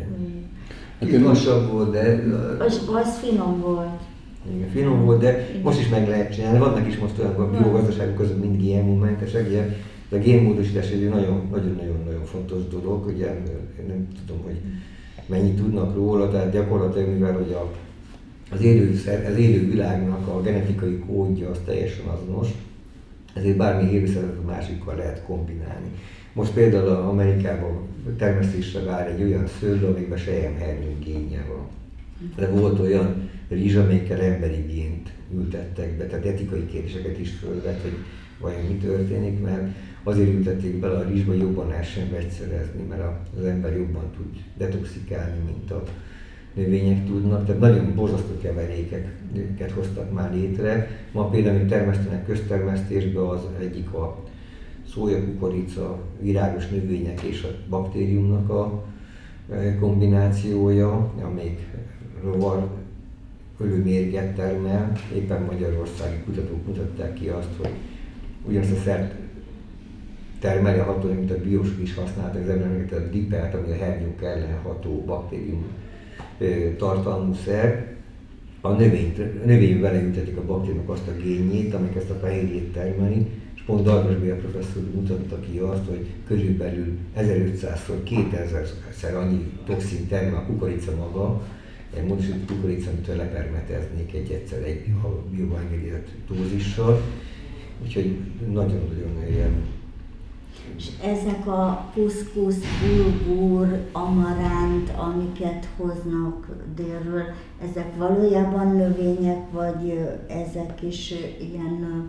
Lassabb volt, de... Az finom volt. Igen, finom volt, de most is meg lehet csinálni. Vannak is most olyan biogazdaságok között mind GMO-mentesek, de a génmódosítás egy nagyon-nagyon fontos dolog, ugye nem tudom, hogy mennyit tudnak róla, tehát gyakorlatilag mivel hogy az élő világnak a genetikai kódja az teljesen azonos, ezért bármi élőszeret a másikkal lehet kombinálni. Most például Amerikában termesztésre vár egy olyan szőlő, amikben selyemhernyő génje van. De volt olyan rizs, amelyikkel emberi gént ültettek be, tehát etikai kérdéseket is fölvet, hogy vajon mi történik, mert azért ültették bele a rizsba, jobban lehessen vegyszerezni, mert az ember jobban tud detoxikálni, mint a növények tudnak, tehát nagyon borzasztó keverékeket hoztak már létre. Ma például, amit termesztenek köztermesztésbe, az egyik a szója, kukorica, virágos növények és a baktériumnak a kombinációja, amelyik rovar ölőmérget termel. Éppen magyarországi kutatók mutatták ki azt, hogy ugyanazt a szert termeli a ható, mint a biósok is használtak, az említett dipert, ami a hernyók ellen ható baktérium tartalmú szer. A növény beleültetik a baktériumnak azt a génjét, amelyik ezt a fehérjét termeli, és pont Darvas Béla professzor mutatta ki azt, hogy körülbelül 1500-szor, 2000-szer annyi toxin termel a kukorica maga, egy módosított kukorica, amitől lepermeteznék egy bióban engedélyezett dózissal. Úgyhogy nagyon-nagyon ilyen. És ezek a kuszkusz, bulgur, amaránt, amiket hoznak délről, ezek valójában növények, vagy ezek is ilyen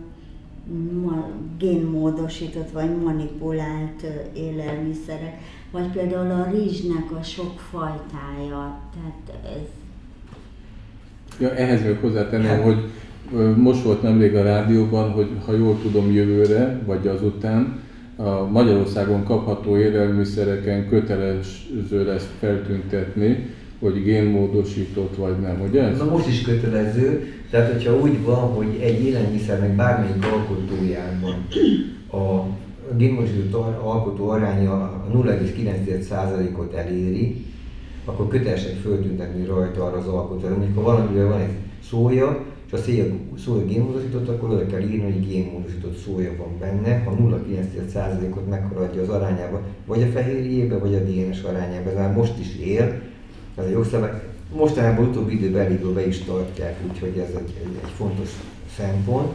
génmódosított vagy manipulált élelmiszerek? Vagy például a rizsnek a sok fajtája, tehát ez... Ja, ehhez még hozzátenném, hogy most volt nemrég a rádióban, hogy ha jól tudom jövőre, vagy azután, a Magyarországon kapható élelmiszereken kötelező lesz feltüntetni, hogy génmódosított vagy nem, ugye? Na most is kötelező, tehát hogyha úgy van, hogy egy élelmiszernek bármelyik alkotójában a génmódosított alkotó aránya a 0,9%-ot eléri, akkor kötelesek föltüntetni rajta arra az alkotóra. Mondjuk, ha valamivel van egy szója, és a szója génmódosított, akkor oda kell írni, hogy génmódosított szója van benne, ha 0,9%-ot meghaladja az arányába, vagy a fehérjébe, vagy a DNS arányába. Ez már most is él, ez a jogszabály. Mostanában utóbbi időben elég be is tartják, úgyhogy ez egy fontos szempont.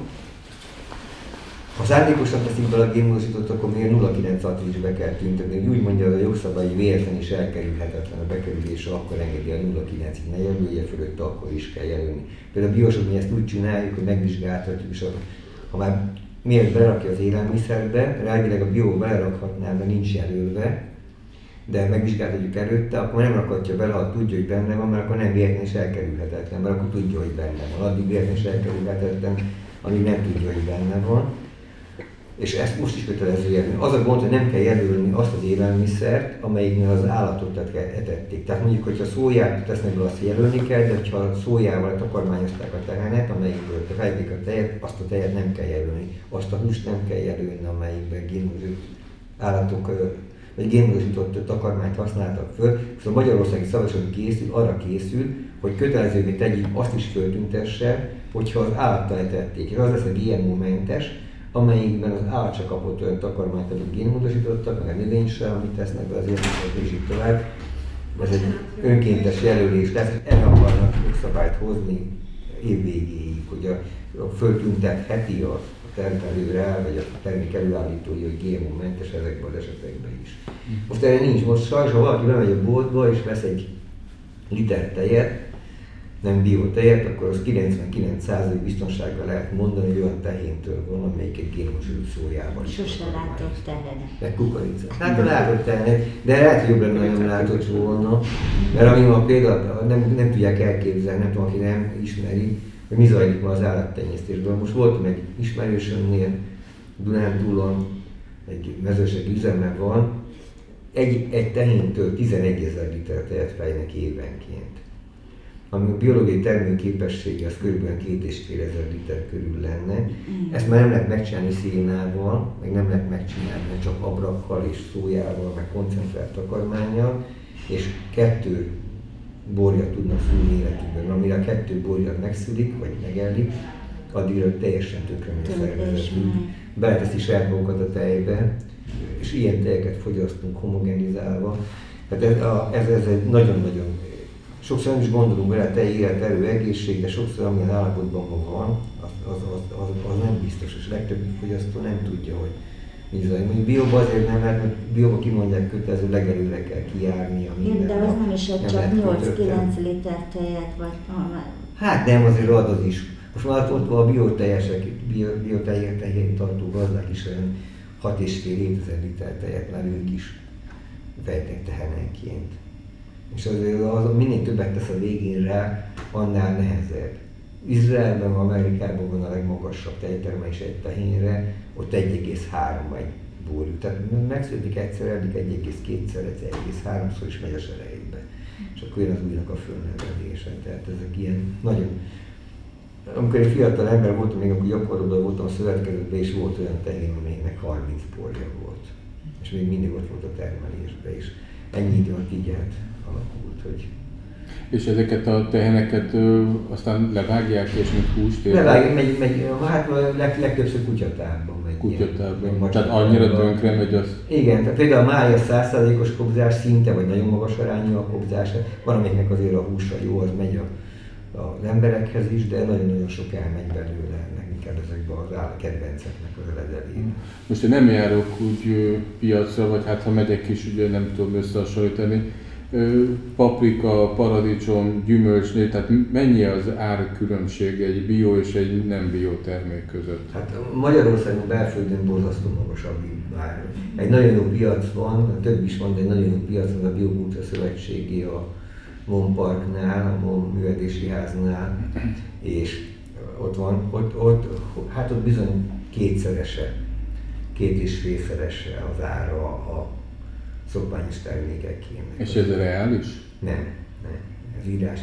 Ha szándékosan teszik bele a génmódosított, akkor miért 0,9-at is be kell tüntetni. Úgy mondja, hogy a jogszabály véletlen és elkerülhetetlen a bekerülése, akkor engedi a 0,9-ig ne jelölje, fölött akkor is kell jelölni. Például a biósok mi ezt úgy csináljuk, hogy megvizsgáltatjuk, és ha már miért berakja az élelmiszerbe, elvileg a bió belerakhatná, de nincs jelölve, de megvizsgáltatjuk előtte, akkor nem rakhatja bele, ha tudja, hogy benne van, mert akkor nem véletlen és elkerülhetetlen, mert akkor tudja, hogy benne van. Addig véletlen és elkerülhetetlen, amíg nem tudja, hogy benne van. És ezt most is kötelező jelölni. Az a gond, hogy nem kell jelölni azt az élelmiszert, amelyiknél az állatot etették. Tehát mondjuk, hogyha szóját tesznek be, azt jelölni kell, de ha szójával takarmányozták a tehenet, amelyikből fejtik a tejet, azt a tejet nem kell jelölni. Azt a húst nem kell jelölni, amelyikben génmódosított állatok vagy génmódosított takarmányt használtak föl. És a magyarországi szabályozás arra készül, hogy kötelezővé tegyük, azt is föltüntesse, hogyha az állattal etették. És az lesz a GMO-mentes, amelyikben az állat se kapott olyan takarmányt, amit génmódosítottak, meg a növény se, amit tesznek be az élelmiszerbe és így tovább. ez egy önkéntes jelölés lesz, el akarnak jogszabályt hozni évvégéig, hogy föltüntetheti a termelőre, vagy a termék előállítója, hogy GMO-mentes ezekben az esetekben is. Most erre nincs. Most sajnos, ha valaki bemegy a boltba és vesz egy liter tejet, nem biotejet, akkor az 99% biztonsággal lehet mondani, hogy olyan tehéntől van, amelyik egy génmosult szójában. Sose látott tehenet. Meg kukorica. Hát látott tehenet, de lehet, hogy jobb lenne, hogy nem látott volna. Mert ami ma például nem tudják elképzelni, nem tudom, aki nem ismeri, hogy mi zajlik ma az állattenyésztésben. Most voltam egy ismerősömnél, Dunántúlon, egy mezőségi üzeme van, egy tehéntől 11 000 liter tejet fejnek évenként. Ami a biológiai termőképessége az kb. 2500 liter körül lenne. Ezt már nem lehet megcsinálni szénával, meg nem lehet megcsinálni csak abrakkal és szójával, meg koncentrált takarmánnyal, és 2 borjat tudnak szülni életükben. Amire a 2 borjat megszülik, vagy megellik, addigra teljesen tönkre megy a szervezetünk. Beleteszi saját magukat a tejbe, és ilyen tejeket fogyasztunk homogenizálva. Tehát ez egy nagyon-nagyon. Sokszor nem is gondolunk bele, a tej, életerő, egészség, de sokszor amilyen állapotban van, az nem biztos, és legtöbb fogyasztó nem tudja, hogy mi zajlik. Mondjuk bióba azért nem lehet, mert bióba kimondják kötelező legelőre kell kijárnia. Igen, de az nem is csak 8-9 liter tejet, vagy hát nem, azért az is. Most már ott van a biotején tartó gazdák is olyan 6,5-7 liter tejet, mert ők is vejtek tehenenként. És az minél többet tesz a végén rá, annál nehezebb. Izraelben, Amerikában van a legmagasabb tejtermelés egy tehénre, ott 1,3 egy borjú. Tehát megszületik egyszer, eddig 1,2-szer, 1,3-szor is megy a serejébe. És akkor jön az újnak a fölnevelése. Tehát ezek ilyen nagyon... Amikor egy fiatal ember voltam, még akkor gyakorlóban voltam a szövetkezetben, és volt olyan tehén, amelynek 30 borja volt. És még mindig ott volt a termelésben, és ennyi idő alatt így alakult, hogy... És ezeket a teheneket aztán levágják, és mint húst értek? Megy, hát legtöbbször kutyatárban megy. Kutyatárban, tehát annyira tönkre megy az? Igen, tehát például a mája 100%-os kobzás szinte, vagy nagyon magas arányú a kobzása, van amiknek azért a húsa jó, az megy az emberekhez is, de nagyon-nagyon sok elmegy belőle, inkább ezekben az kedvenceknek az eredetén. Most én nem járok úgy piacra, vagy hát ha megyek is, ugye nem tudom összehasonlítani. Paprika, paradicsom, gyümölcsnél, tehát mennyi az árkülönbség egy bio és egy nem bio termék között? Hát Magyarországon belföldön borzasztó magas a ár. Egy nagyon jó piac van, több is van, de egy nagyon jó piac van a Biokultúra Szövetségi a MON Parknál, a MON Művelési Háznál, és ott bizony kétszerese, 2,5-szerese az ára a szokványos termékekének. És ez reális? Nem. Ez írás.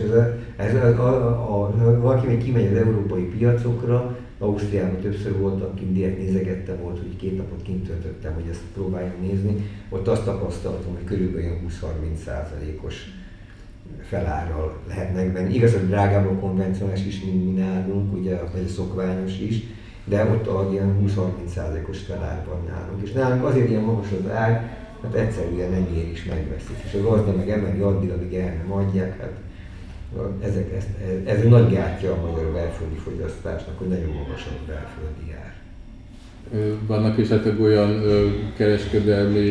Valaki még kimegy az európai piacokra, Ausztriában többször voltam kint, direkt nézegettem, volt, hogy 2 napot kint töltöttem, hogy ezt próbáljam nézni. Ott azt tapasztaltam, hogy körülbelül 20-30%-os felárral lehet megvenni. Igaz, hogy drágább a konvencionális is, mint mi nálunk, ugye, vagy a szokványos is, de ott ilyen 20-30%-os felár van nálunk. És nálunk azért ilyen magas az ár, hát egyszerűen nem ér is megveszik. És a gazda meg emeli addig, amíg el nem adják, hát ez nagy gátja a magyar belföldi fogyasztásnak, hogy nagyon magas a belföldi ár. Vannak esetleg olyan kereskedelmi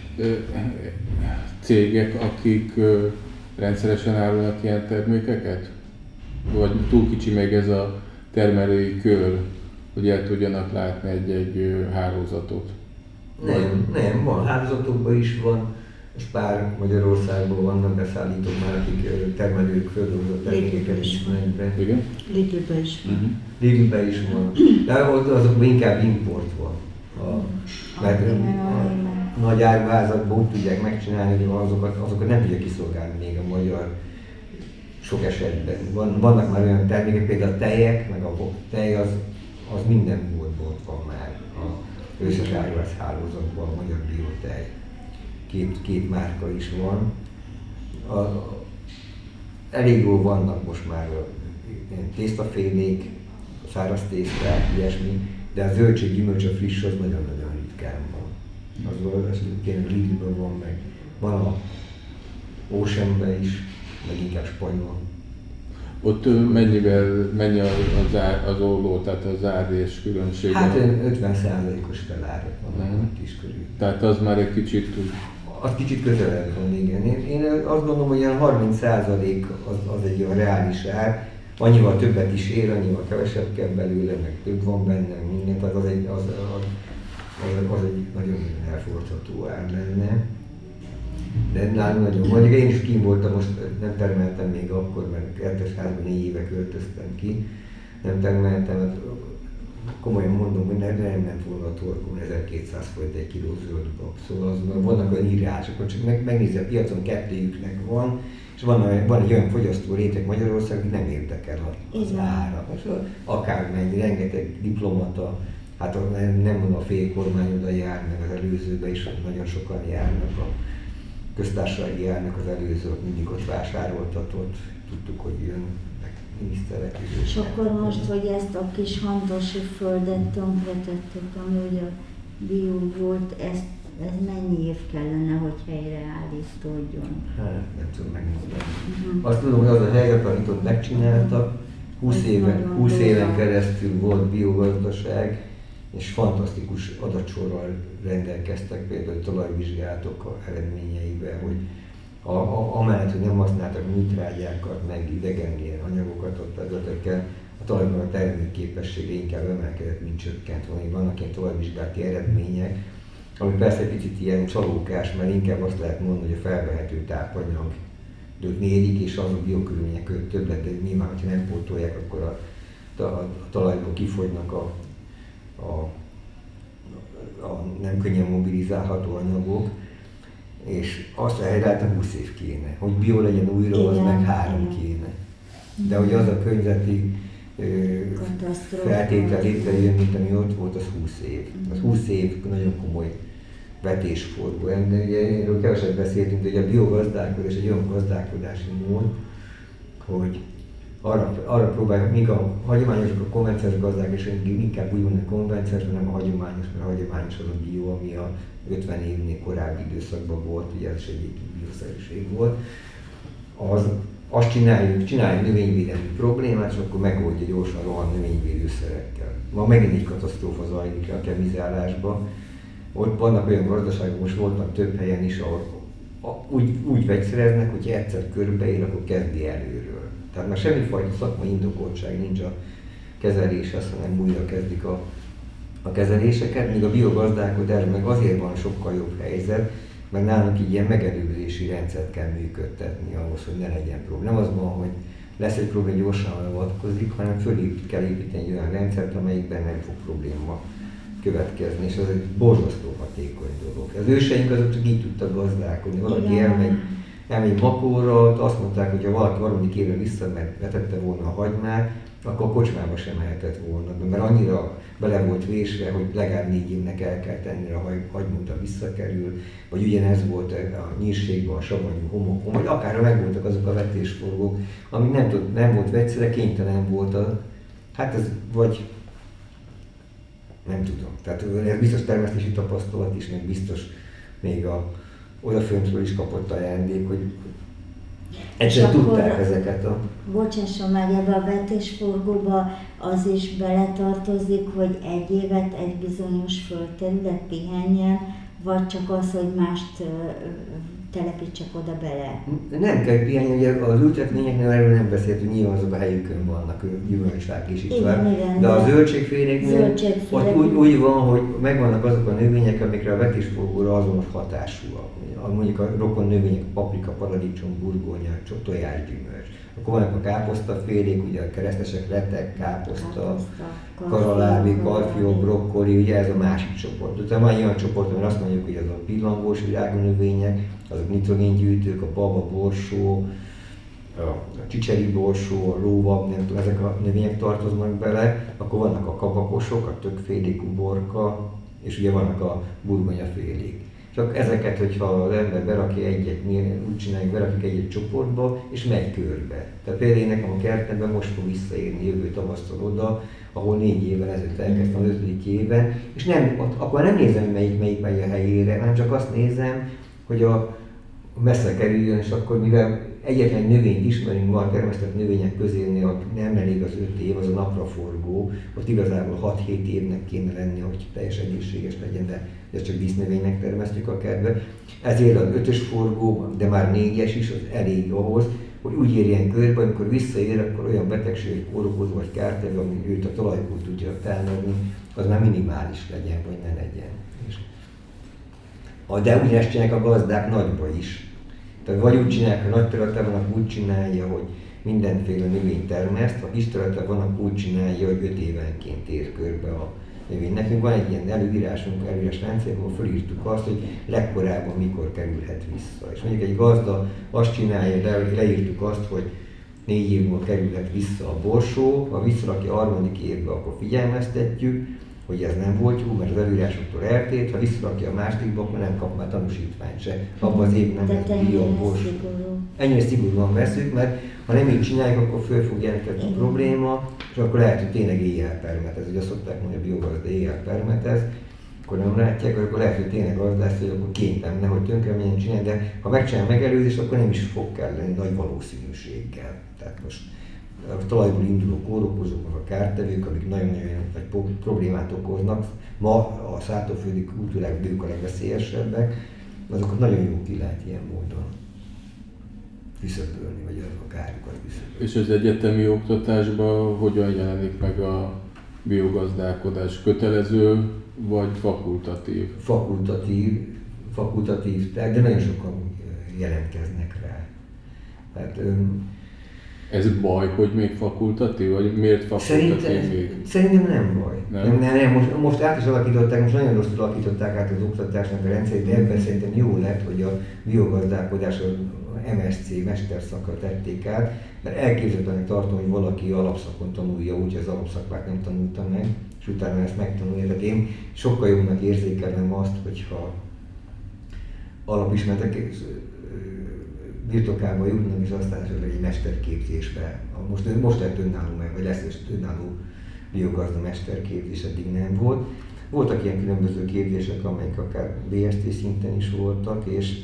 cégek, akik rendszeresen árulnak ilyen termékeket? Vagy túl kicsi még ez a termelői kör, hogy el tudjanak látni egy hálózatot? Nem, van hálózatokban is van, most pár Magyarországban vannak beszállítók már, akik termelők, földolgozó termékeket ismernek be. Igen? Lidlben is van. Lidlben is van, de azokban inkább import van. Mert nagy áruházakban úgy tudják megcsinálni, hogy azokat nem tudja kiszolgálni még a magyar sok esetben. Vannak már olyan termékek, például a tejek, meg a tej az minden boltban van már. Összes áruház hálózatban a magyar biotej. Két márka is van. Elég jól vannak most már tésztafélék, száraz tészták, ilyesmi, de a zöldség, gyümölcs, a friss az nagyon-nagyon ritkán van. Az Lidlben van meg. Van Oceanbe is, meg inkább spanyol. Ott mennyi az olló, tehát az ár és különbség? Hát 50%-os felárat van ott is körül. Tehát az már egy kicsit... Az kicsit közelebb van, igen. Én azt gondolom, hogy ilyen 30% az egy olyan reális ár. Annyival többet is ér, annyival kevesebb kell belőle, meg több van benne, mindent, az egy nagyon elfogadható ár lenne. De nálunk nagyon, mondjuk én is kín voltam, most nem termeltem még akkor, mert kertes házban 4 éve költöztem ki. Nem termeltem, hát komolyan mondom, hogy nem volna a torkom 1200 forint egy kiló zöld bab. Szóval azon vannak olyan írások, csak megnézi a piacon, kettőjüknek van, és van egy olyan fogyasztó réteg Magyarország, hogy nem érdekel az ára. Akármennyi, rengeteg diplomata, hát nem van a fél kormány oda jár, meg az előzőben is nagyon sokan járnak, a köztársasági járnak az előző, mindig ott vásároltatott, tudtuk, hogy jönnek miniszterek is. És akkor most, hogy ezt a kis hantosi földet tönkretettük, ami ugye bio volt, ez mennyi év kellene, hogy helyreállítódjon? Hát nem tudom megmondani. Azt tudom, hogy az a hely, amit ott megcsináltak, 20 éven keresztül volt biogazdaság, és fantasztikus adatsorral rendelkeztek például talajvizsgálatok eredményeivel, hogy amellett, hogy nem használtak műtrágyákat, meg idegen ilyen anyagokat ott ezekkel, a talajban a termőképessége inkább emelkedett, mint csökkent. Vannak ilyen talajvizsgálati eredmények, ami persze egy picit ilyen csalókás, mert inkább azt lehet mondani, hogy a felvehető tápanyag mérik, és az a biokörülmények között többlet, de nyilván, ha nem pótolják, akkor a talajból kifogynak a nem könnyen mobilizálható anyagok, és azt helyreállítani 20 év kéne. Hogy bio legyen újra, az meg 3 kéne. De hogy az a környezeti feltétel létrejön, mint ami ott volt, az 20 év. Az 20 év nagyon komoly vetésforgó. De ugye erről keveset beszéltünk, de ugye a biogazdálkodás egy olyan gazdálkodási mód, hogy arra próbálják, míg a hagyományosok, a konvenciós gazdák, és inkább úgy mondani konvenciós, hanem a hagyományos, mert a hagyományos az a bio, ami a 50 évnél korábbi időszakban volt, ugye ez is egy bioszerűség volt. Azt csináljuk növényvédelmi problémát, és akkor megoldja gyorsan rohan növényvédőszerekkel. Ma megint egy katasztrófa zajlik a kemizálásban. Ott vannak olyan gazdaságok, most voltak több helyen is, ahol úgy vegyszereznek, hogy egyszer körbeér, akkor kezdi előről. Tehát már semmifajta szakmai indokoltság nincs a kezeléshez, hanem újra kezdik a kezeléseket, míg a biogazdálkodásban meg azért van sokkal jobb helyzet, mert nálunk így ilyen megelőzési rendszert kell működtetni ahhoz, hogy ne legyen probléma. Nem az van, hogy lesz egy probléma, gyorsan avatkozik, hanem fölé kell építeni egy olyan rendszert, amelyikben nem fog probléma következni, és az egy borzasztó hatékony dolog. Az őseink azok csak így tudtak gazdálkodni. Valaki elmegy Makóra, azt mondták, hogy ha valaki harmadik évre visszavetette volna a hagymát, akkor a kocsmába sem mehetett volna, mert annyira bele volt vésve, hogy legalább 4 évnek el kell tenni, a hagymóta visszakerül, vagy ugyanez volt a nyírségben, a savanyú homokon, vagy akár megvoltak azok a vetésforgók, ami nem volt vegyszere, kénytelen volt hát ez vagy nem tudom. Tehát ez biztos termesztési tapasztalat is, meg biztos még odaföntről is kapott ajándék, hogy egyszer tudták ezeket a... Bocsásson meg, ebbe a vetésforgóba az is beletartozik, hogy egy évet egy bizonyos földterület pihenjen, vagy csak az, hogy mást telepítsek oda bele? Nem kell pihenni, ugye az ültetvényeknél erről nem beszéltünk, nyilván azok a helyükön vannak, gyümölcsfák és itt van. De a zöldségféléknél ott úgy van, hogy megvannak azok a növények, amikre a vetésforgóra azonos hatásúak. Mondjuk a rokon növények, a paprika, paradicsom, burgonya, tojásgyümölcs. Akkor vannak a káposztafélék, ugye a keresztesek, retek, káposzta, karalábi, karfió, brokkoli, ugye ez a másik csoport. Utána van olyan csoport, amire azt mondjuk, hogy az a pillangós virágú növények, azok nitrogéngyűjtők, a baba, borsó, a csicseri borsó, a lóvab, nem tudom, ezek a növények tartoznak bele. Akkor vannak a kabakosok, a többfélék, uborka, és ugye vannak a burgonyafélék. Csak ezeket, hogyha az ember berakja úgy csináljuk, berakjuk egy csoportba, és megy körbe. Tehát például én nekem a kertemben most fog visszaérni jövő tavasztól oda, ahol 4 évvel ezelőtt elkezdtem az 5. éven, és akkor nem nézem, melyik megy a helyére, hanem csak azt nézem, hogy messze kerüljön, és akkor mivel egyetlen növényt ismerünk ma a termesztett növények közé, nem elég az 5 év, az a napraforgó, ott igazából 6-7 évnek kéne lenni, hogy teljes egészséges legyen, de ezt csak dísznövénynek termesztjük a kertbe. Ezért az 5-ös forgó, de már 4-es is az elég ahhoz, hogy úgy érjen körbe, amikor visszaér, akkor olyan betegség, kórokozó vagy kártevő, ami őt a talajból tudja felnövni, az már minimális legyen, vagy ne legyen. De ugyanezt csinálják a gazdák nagyba is. Tehát vagy úgy csinálják, ha nagy területen van, akkor úgy csinálja, hogy mindenféle növény termeszt, ha kis területen van, akkor úgy csinálja, hogy 5 évenként ér körbe a növény. Nekünk van egy ilyen előírás rendszer, ahol felírtuk azt, hogy legkorábban mikor kerülhet vissza. És mondjuk egy gazda azt csinálja, leírtuk azt, hogy 4 év múlva kerülhet vissza a borsó, ha visszarakja a 3. évbe, akkor figyelmeztetjük, hogy ez nem volt jó, mert az előírásoktól eltért, ha visszarakja a másodikba, akkor nem kap már tanúsítványt se. Abban az évben nem lesz biobors. Ennyire szigorúan veszük, mert ha nem így csináljuk, akkor föl fog jelentkezni a probléma, és akkor lehet, hogy tényleg éjjel permetez. Ugye azt szokták mondani, hogy a biogazda éjjel permetez, akkor nem látják, akkor lehet, hogy tényleg az lesz, hogy akkor kénytelen, nehogy tönkre menjen csinálni, de ha megcsinál megelőzést, akkor nem is fog kelleni nagy valószínűséggel. Tehát most a talajból induló kórokozók, a kártevők, amik nagyon-nagyon nagy problémát okoznak. Ma a szárazföldi kultúrák ők a legveszélyesebbek, azokat nagyon jó ki lehet ilyen módon küszöbölni, vagy a károkat küszöbölni. És az egyetemi oktatásban hogyan jelenik meg a biogazdálkodás? Kötelező vagy fakultatív? Fakultatív, de nagyon sokan jelentkeznek rá. Hát, ez baj, hogy még fakultatív, vagy miért fakultatív még? Szerintem nem baj. Nem. Most át is alakították, most nagyon rosszul alakították át az oktatásnak a rendszerét, de ebben szerintem jó lett, hogy a biogazdálkodás a MSC mesterszakra tették át, mert elképzelhetőnek tartom, hogy valaki alapszakon tanulja, úgyhogy az alapszakmát nem tanulta meg, és utána ezt megtanulja. Tehát én sokkal jobbnak érzékelem azt, hogyha alapismeretek birtokában jutnak, és aztán esetleg egy mesterképzésbe. Most lett önálló meg, vagy lesz önálló biogazda mesterképzés, eddig nem volt. Voltak ilyen különböző képzések, amelyek akár BST szinten is voltak, és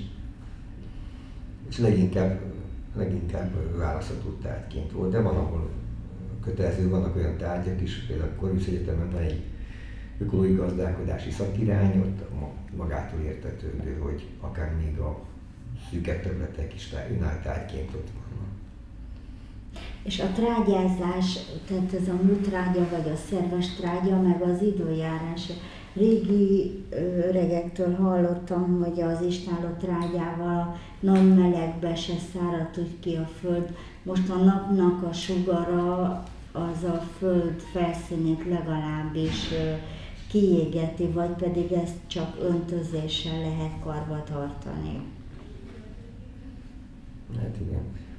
leginkább választható tárgyként volt, de van, ahol kötelező, vannak olyan tárgyak is, például a Corvinus Egyetemen van egy ökológiai gazdálkodási szakirány, ott magától értetődő, hogy akár még a szűkebb területek is önálló tárgyként ott vannak. És a trágyázás, tehát ez a műtrágya vagy a szerves trágya, meg az időjárás. Régi öregektől hallottam, hogy az istálló trágyával a nagy melegbe se szárad úgy ki a föld. Most a napnak a sugara az a föld felszínét legalábbis kiégeti, vagy pedig ezt csak öntözéssel lehet karba tartani. Hát igen.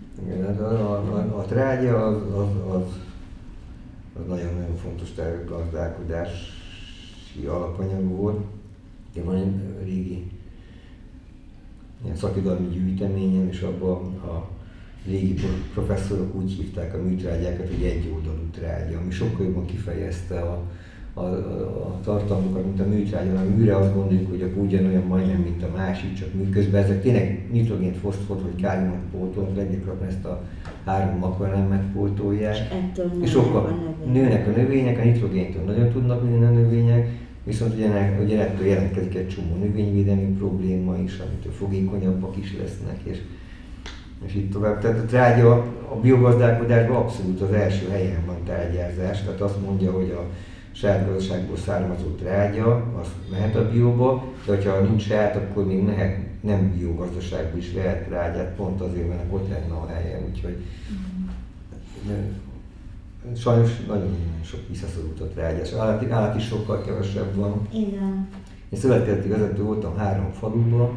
A trágya az nagyon-nagyon fontos gazdálkodási alapanyag volt. Van egy régi ilyen szakirodalmi gyűjteményem, és abban a régi professzorok úgy hívták a műtrágyákat, hogy egyoldalú trágya, ami sokkal jobban kifejezte a tartalmukat, mint a műtrágya. A műre azt gondoljuk, hogy akkor ugyanolyan majdnem, mint a másik, csak közben ezek tényleg nitrogént, foszfort vagy káliumot pótolnak, leggyakrabban ezt a 3 makroelemet pótolják. És sokkal nőnek a növények, a nitrogéntől nagyon tudnak nőni a növények, viszont ugye ettől jelentkezik egy csomó növényvédelmi probléma is, amitől fogékonyabbak is lesznek, és így tovább. Tehát a trágya a biogazdálkodásban abszolút az első helyen van trágyázás, tehát azt mondja, hogy a saját gazdaságból származó trágya, az mehet a bióba, de ha nincs saját, akkor még mehet nem biogazdaságból is lehet trágyát, pont azért, mert ott lenne a helye, úgyhogy sajnos nagyon sok visszaszorult a trágyás. Állat is sokkal kevesebb van. Igen. Én szövetkezeti vezető voltam 3 faluban,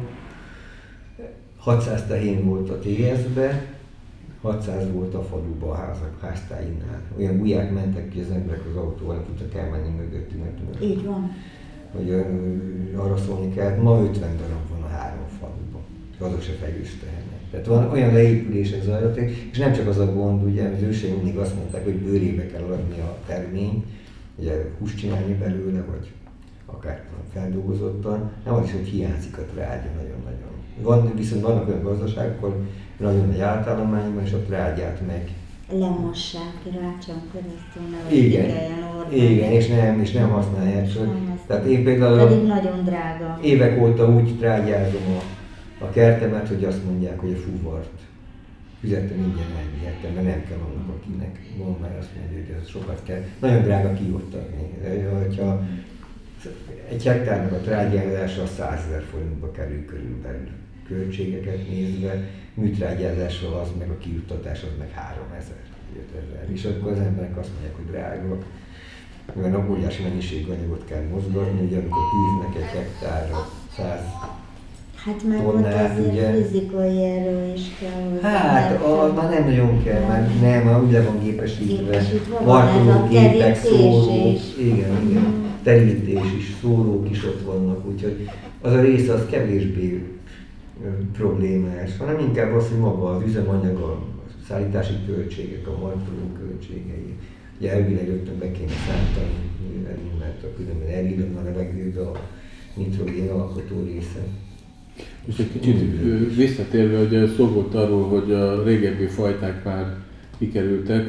600 tehén volt a TS-be, 600 volt a faluban a háztáinál. Olyan gulyák mentek ki az emberek az autóval, nem tudtak elmenni mögöttünk. Így van. Hogy arra szólni kellett, ma 50 darab van a 3 faluban, azok se fejlős tehenek. Tehát van olyan leépülések zajlottak, és nem csak az a gond, ugye az őseim mindig azt mondták, hogy bőrébe kell adni a terményt, ugye húst csinálni belőle, vagy akár feldolgozottan, nem az is, hogy hiányzik a trágya nagyon-nagyon. Viszont vannak olyan gazdaságok, akkor nagyon nagy általományban, és ott rágyát meg. Lemossák rácson keresztül, Igen, és nem használják föl. Tehát én például pedig nagyon drága. Évek óta úgy trágyázom a kertemet, hogy azt mondják, hogy a fuvart fizettem, ingyen elvihettem, mert nem kell annak, akinek van, mert azt mondja, hogy ez sokat kell. Nagyon drága kiottatni. Hogyha egy hektárnak a trágyázása 100 000 forintba kerül körülbelül költségeket nézve, műtrágyázással az meg a kijuttatás az meg 3000, 5000. És akkor az emberek azt mondják, hogy drága, mert óriási mennyiségű anyagot kell mozgatni, ugye amikor tűznek egy hektárra 100 hát meg ott azért fizikai erő is kell. Hát, az már nem nagyon kell, mert nem, úgy le van gépesítve, markológépek, szórók, igen, terítés is, szórók is ott vannak, úgyhogy az a része az kevésbé problémás, hanem inkább az, hogy maga az üzemanyag, a szállítási költségek, a markoló költségei. Ugye elvileg rögtön be kéne szállítani, mert a különben elillem a levegőbe a nitrogén alkotó része. És egy kicsit visszatérve, hogy szó volt arról, hogy a régebbi fajták már kikerültek,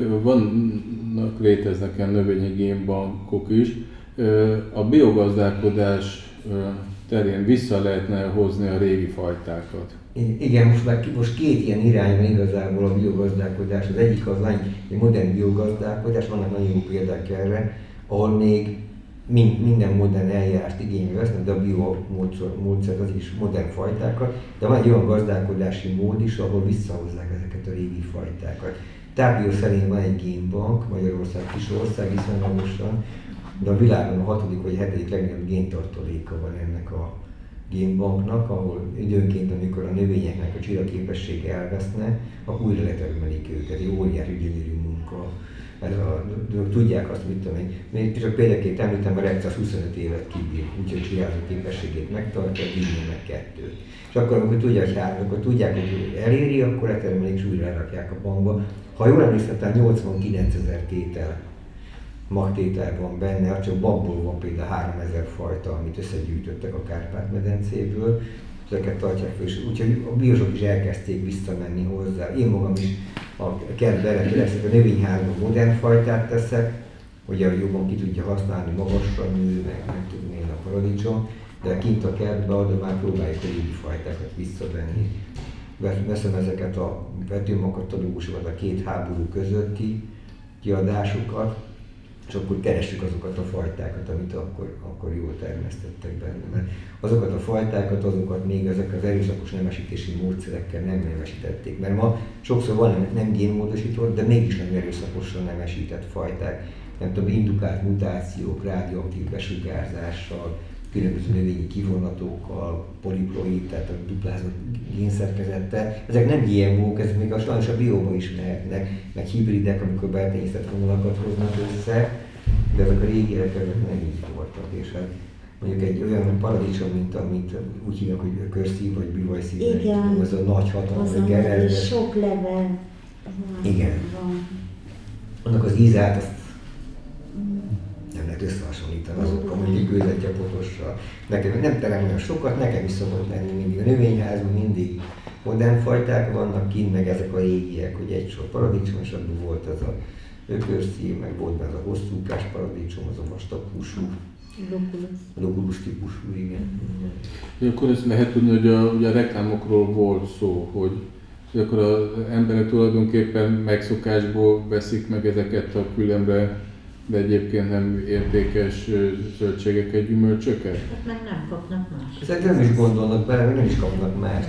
léteznek ilyen növényi génbankok is. A biogazdálkodás terén vissza lehetne hozni a régi fajtákat? Igen, most két ilyen irány van igazából a biogazdálkodás. Az egyik az egy modern biogazdálkodás, vannak nagyon jó példák erre, ahol még minden modern eljárást igénybe vesznek, de a biomódszer az is modern fajtákat, de van egy olyan gazdálkodási mód is, ahol visszahozzák ezeket a régi fajtákat. Tápió szerint van egy génbank, Magyarország kis ország viszonylagosan, de a világon a 6. vagy 7. legnagyobb géntartaléka van ennek a génbanknak, ahol időnként, amikor a növényeknek a csillagképessége elveszne, akkor újra letermelik őket. Egy óriási gyönyörű munka. Tudják azt, mit tudom én. Még csak példaként említem, a rekcasz 25 évet kibír, úgyhogy csirázó képességét megtartja, a meg 2. És akkor, amikor tudják, hogy 3, akkor tudják, hogy eléri, akkor letermelik és újra elrakják a bankba. Ha jól emlékszem, 89 000 tétel magtétel van benne, csak babból van például 3000 fajta, amit összegyűjtöttek a Kárpát-medencéből, ezeket tartják fel, úgyhogy a biósok is elkezdték visszamenni hozzá. Én magam is a kertbe eredetileg a növényházban modern fajtát teszek, hogy jobban ki tudja használni, magasra nő, meg tudni a paradicsom, de kint a kertbe adva már próbáljuk a régi fajtákat visszavenni. Veszem ezeket a vetőmagkatalógusokat, a két háború közötti kiadásokat, és akkor keressük azokat a fajtákat, amit akkor jól termesztettek benne. Mert azokat a fajtákat, azokat még ezek az erőszakos nemesítési módszerekkel nem nemesítették. Mert ma sokszor van nem génmódosított, de mégis nem erőszakosan nemesített fajták. Nem tudom, indukált mutációk, rádióaktív besugárzással, különböző növényi kivonatokkal, poliploid, tehát a duplázott génszerkezettel. Ezek nem GMO-k, ezek még sajnos a bióban is mehetnek, meg hibridek, amikor beltenyésztett vonalakat hoznak össze, de ezek a régiek nem így voltak. És hát mondjuk egy olyan paradicsom, mint amit úgy hívnak, hogy körszív vagy bivajszív, az a nagy hatalmas gerezdes. Sok level. Igen. Annak az ízát, azt nem lehet összehasonlítani azokkal, mondjuk gőzetgyapotossal. Nekem nem terem olyan sokat, nekem is szokott lenni mindig. A növényházban mindig modern fajták vannak kint, meg ezek a régiek, hogy egy sor paradicsom, és abban volt az a ökörszív, meg volt benne az a hosszúkás paradicsom, az a vastag húsú. Lokulus típusú, igen. Akkor ezt lehet tudni, hogy a reklámokról volt szó, hogy akkor az emberek tulajdonképpen megszokásból veszik meg ezeket a különbe, de egyébként nem értékes zöldségeket, gyümölcsöket? Hát meg nem kapnak más. Szerintem nem is gondolnak bele, nem is kapnak mást,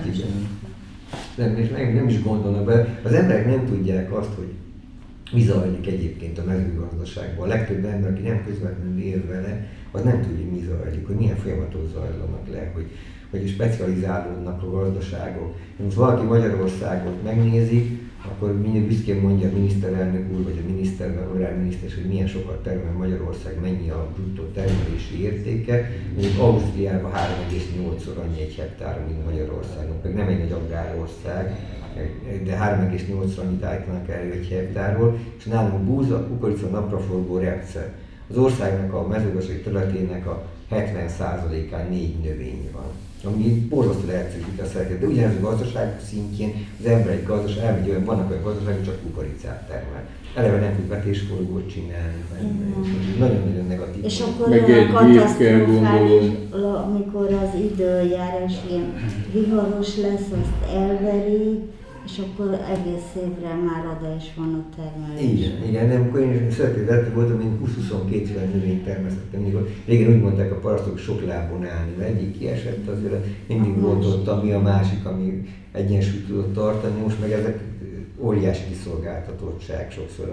igen. Nem is gondolnak bele. Az emberek nem tudják azt, hogy mi zajlik egyébként a mezőgazdaságban. A legtöbb ember, aki nem közvetlenül él vele, az nem tudja, hogy mi zajlik, hogy milyen folyamatok zajlanak le, hogy specializálódnak a gazdaságok. Most valaki Magyarországot megnézi, akkor mindig büszkén mondja a miniszterelnök úr, vagy a miniszter, hogy milyen sokat termel Magyarország, mennyi a bruttó termelési értéke. Mondjuk Ausztriában 3,8-szor annyi egy hektár, mint Magyarországon, pedig nem egy nagy agrárország, de 3,8-szor annyit állítanak elő egy hektárról, és nálunk búza, kukorica, napraforgó, repce. Az országnak a mezőgazdasági területének a 70%-án 4 növény van, ami borzasztó leegyszerűsíti a szerkezet. De ugyanez a gazdaság szintjén az ember egy gazdaság, elmegy olyan, vannak olyan gazdaságok, hogy csak kukoricát termel. Eleve nem tud vetésforgót csinálni, nagyon-nagyon negatív. És akkor meg egy gép kell, gondolom. amikor az időjárás ilyen viharos lesz, azt elveri, és akkor egész évre már oda is van a termelés. Igen, nem, akkor én is szeretettel voltam, én 20-22 féle növényt termesztettem. Régen úgy mondták a parasztok sok lábon állni, mert egyik kiesett, azért mindig volt ott, ami a másik, ami egyensúlyt tudott tartani. Most meg ezek óriási kiszolgáltatottság sokszor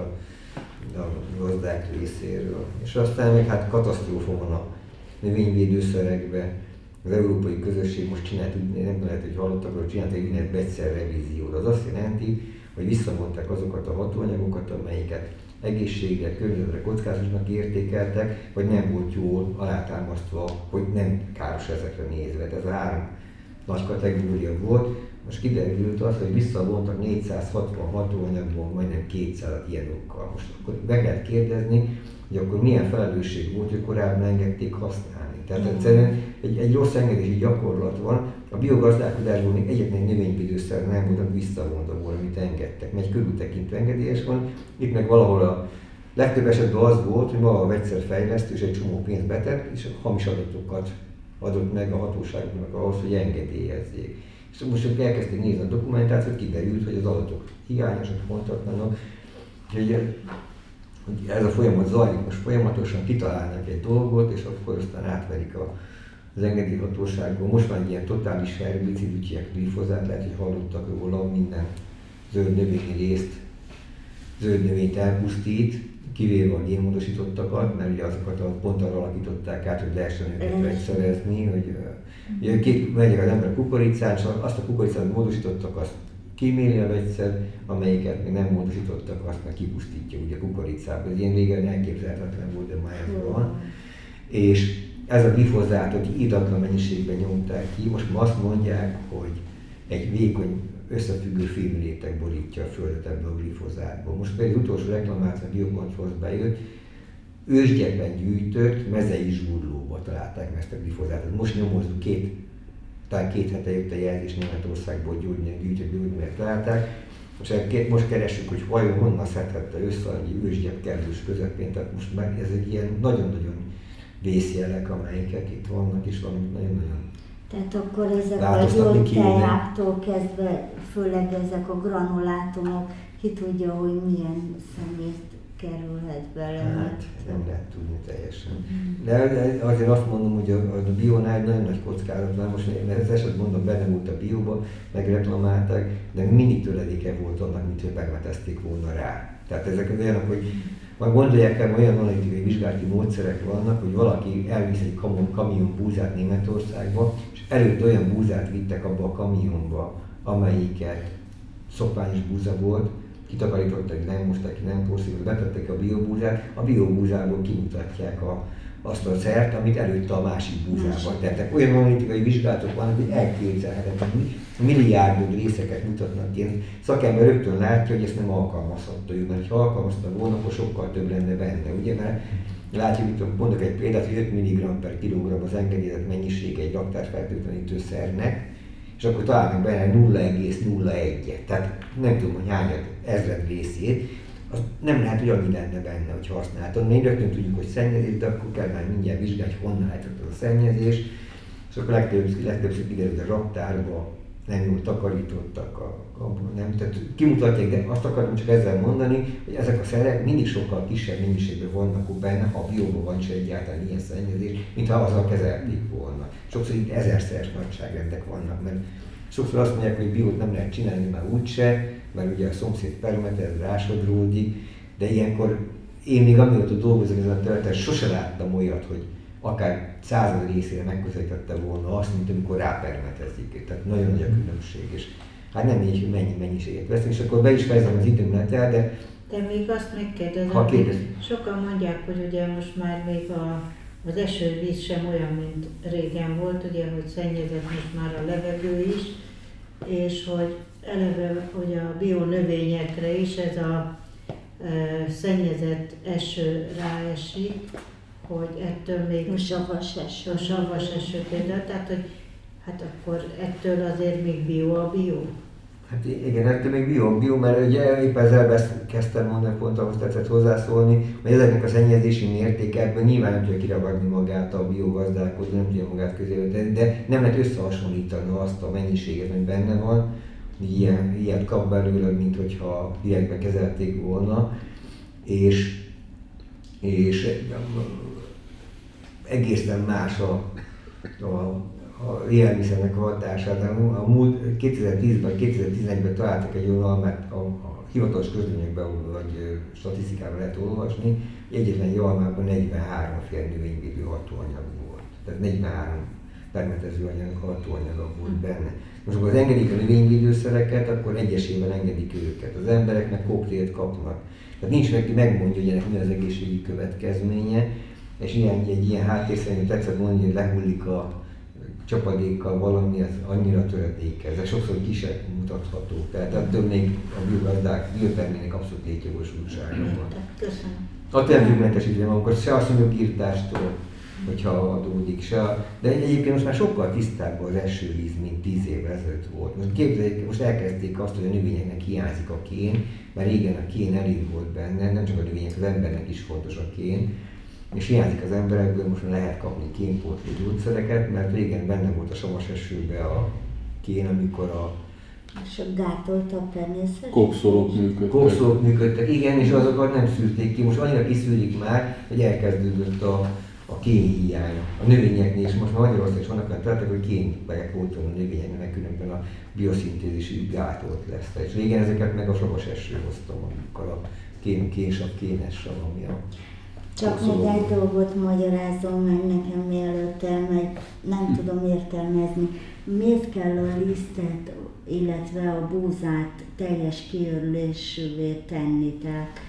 a gazdák részéről. És aztán meg hát katasztrófa van a növényvédőszerekben. Az európai közösség most csinált, nem lehet, hogy hallottak, hogy csinált egy úgynevezett vegyszerrevíziót. Az azt jelenti, hogy visszavonták azokat a hatóanyagokat, amelyeket egészségre, környezetre kockázatosnak értékeltek, vagy nem volt jól alátámasztva, hogy nem káros ezekre nézve. Ez a 3 nagy kategória volt. Most kiderült az, hogy visszavontak 460 hatóanyagból majdnem 200-at ilyen okkal. Most akkor meg lehet kérdezni, hogy akkor milyen felelősség volt, hogy korábban engedték használni. Tehát egyszerűen egy rossz engedési gyakorlat van. A biogazdálkodásból még egyetlen növényvédőszer nem voltak visszavonva volna, amit engedtek. Mert egy körültekintő engedélyes van. Itt meg valahol a legtöbb esetben az volt, hogy maga a vegyszerfejlesztő és egy csomó pénzt betett, és hamis adatokat adott meg a hatóságoknak ahhoz, hogy engedélyezzék. És most elkezdték nézni a dokumentációt, kiderült, hogy az adatok hiányosak, pontatlanok, hogy ez a folyamat zajlik, most folyamatosan kitalálnak egy dolgot, és akkor aztán átverik az engedélyhatóságból. Most már egy ilyen totális herbicid, úgyhogy glifozát, lehet, hogy hallottak róla, minden zöld növényi részt, zöld növényt elpusztít, kivéve a génmódosítottakat, mert ugye azokat pont arra alakították át, hogy lehessen őket vegyszerezni, hogy megyek az ember kukoricán, és azt a kukoricát módosítottak, azt kíméli a vegyszer, amelyiket még nem módosítottak, azt meg kipusztítja ugye a kukoricába. Ez ilyen régen elképzelhetetlen volt, de már ez van. És ez a glifozátot írdatlan mennyiségben nyomták ki, most azt mondják, hogy egy vékony összefüggő fémréteg borítja a földet ebből a glifozátból. Most pedig az utolsó reklamáció a Biocontrolhoz bejött, ősgyepben gyűjtött mezei zsúrlóba találták meg ezt a glifozátot. Most nyomozzuk talán 2 hete jött a jelzés Németországból, hogy gyűjtött gyógymért találták. Most keressük, hogy vajon honnan szedhette össze egy ősgyep kerülős közepén, tehát most már ezek ilyen nagyon-nagyon vészjelek, amelyek itt vannak, és vannak nagyon-nagyon. Tehát akkor ezek a gyógyteáktól kezdve, főleg ezek a granulátumok, ki tudja, hogy milyen szemét kerülhet bele. Hát nem lehet tudni teljesen. De azért azt mondom, hogy a bionál nagyon nagy kockázat van, most ez eset mondom, benne volt a bióba, megreklamálták, de mindig töredéke volt annak, mint hogy megvetezték volna rá. Tehát ezek olyanok, hogy majd gondolják el, olyan analitikai vizsgálati módszerek vannak, hogy valaki elvisz egy kamion búzát Németországba, és előtt olyan búzát vittek abba a kamionba, amelyiket szokványos búza volt, kitakarítottak, nem mosták ki, nem porszívott, betettek a biobúzát, a biobúzából kimutatják azt a szert, amit előtte a másik búzában tettek. Olyan analitikai vizsgálatok vannak, hogy elképzelhetetlen, milliárd részeket mutatnak ki. Szakember rögtön látja, hogy ezt nem alkalmazhatta ő, mert ha alkalmazta volna, akkor sokkal több lenne benne, ugye? Mert látjuk, mondok egy példát, hogy 5 mg per kilogramm az engedélyezett mennyiség egy raktárfertőtlenítőszernek, és akkor találnak benne 0,01-et, tehát nem tudom, hogy hányat ezred részét, azt nem lehet, hogy annyi lenne benne, hogy használtam. Még rögtön tudjuk, hogy szennyezés, de akkor kell már mindjárt vizsgálni, hogy honnan lehetett a szennyezés, és akkor legtöbbször kiderül, hogy a raktárba nem jól takarítottak, nem, tehát kimutatják, de azt akarom csak ezzel mondani, hogy ezek a szerek mindig sokkal kisebb mennyiségben vannak benne, ha a bióban van se egyáltalán ilyen szennyezés, mintha azzal kezelték volna. Sokszor itt 1000-szeres nagyságrendek vannak, mert sokszor azt mondják, hogy biót nem lehet csinálni már úgyse, mert ugye a szomszéd permetez, rásodródik, de ilyenkor én még amióta dolgozom ezen a területen, sose láttam olyat, hogy akár 100 részére megközelítette volna azt, mint amikor rápermetezik. Tehát nagyon nagy a különbség, és hát nem így, hogy mennyi mennyiséget veszünk, és akkor be is fejezem az időmet el, de... De még azt megkérdezem, hogy sokan mondják, hogy ugye most már még az esővíz sem olyan, mint régen volt, ugye, hogy szennyezett most már a levegő is, és hogy eleve hogy a bionövényekre is ez a szennyezett eső ráesik, hogy ettől még... A savas eső. A savas eső például, tehát hogy hát akkor ettől azért még bio a bio? Hát igen, ettől még bio, mert ugye éppen ezzel kezdtem mondani, pont ahhoz tetszett hozzászólni, hogy ezeknek a szennyezési mértékekben nyilván nem tudja kiragadni magát a biogazdálkodó, nem tudja magát közé, de nem lehet összehasonlítani azt a mennyiséget, ami benne van, ilyet kap belőle, mint hogyha direktben kezelték volna, és egészen más a élelmiszernek a hatását. A múlt 2010-ben, 2011-ben találtak egy almát, a hivatalos közlönyökben vagy statisztikában lehet olvasni, egyetlen egy almában 43 féle növényvédő hatóanyag volt. Tehát 43 permetező hatóanyaga volt benne. Most akkor az engedik a növényvédőszereket, akkor egyesével engedik őket. Az emberek meg koktélt kapnak. Tehát nincs neki megmondja, hogy ennek mi az egészségügyi következménye, és egy ilyen háttérszerűen tetszett mondani, hogy lehullik a csapadékkal valami, az annyira töredéke. Ezek sokszor ki sem mutathatók. Tehát ettől még a biogazdák, biotermének abszolút létjogosultsága van. Köszönöm. Attól nem tudjuk mentesíteni magunkat, se a szúnyogírtástól, hogyha adódik, se. De egyébként most már sokkal tisztább az esővíz, mint 10 évvel ezelőtt volt. Most képzeljék, most elkezdték azt, hogy a növényeknek hiányzik a kén, mert régen a kén elég volt benne, nem csak a növények, az embernek is fontos a kén. És hiányzik az emberekből, most már lehet kapni kénpótló gyógyszereket, mert régen benne volt a savas esőben a kén, amikor a És gátolta természetesen. Kokszolók működtek, igen, és azokat nem szűrték ki. Most annyira kiszűrik már, hogy elkezdődött a kénhiány a növényeknél, és most Magyarországon is vannak olyan területek, hogy kénbe pótolni a növényeknek, mert különben a bioszintézis gátolt lesz. És régen ezeket meg a savas eső hozta magukkal, a kénes, ami a Csak még egy dolgot magyarázom meg nekem, mielőtt elmegy, nem tudom értelmezni. Miért kell a lisztet, illetve a búzát teljes kiörülésűvé tenni? Tehát,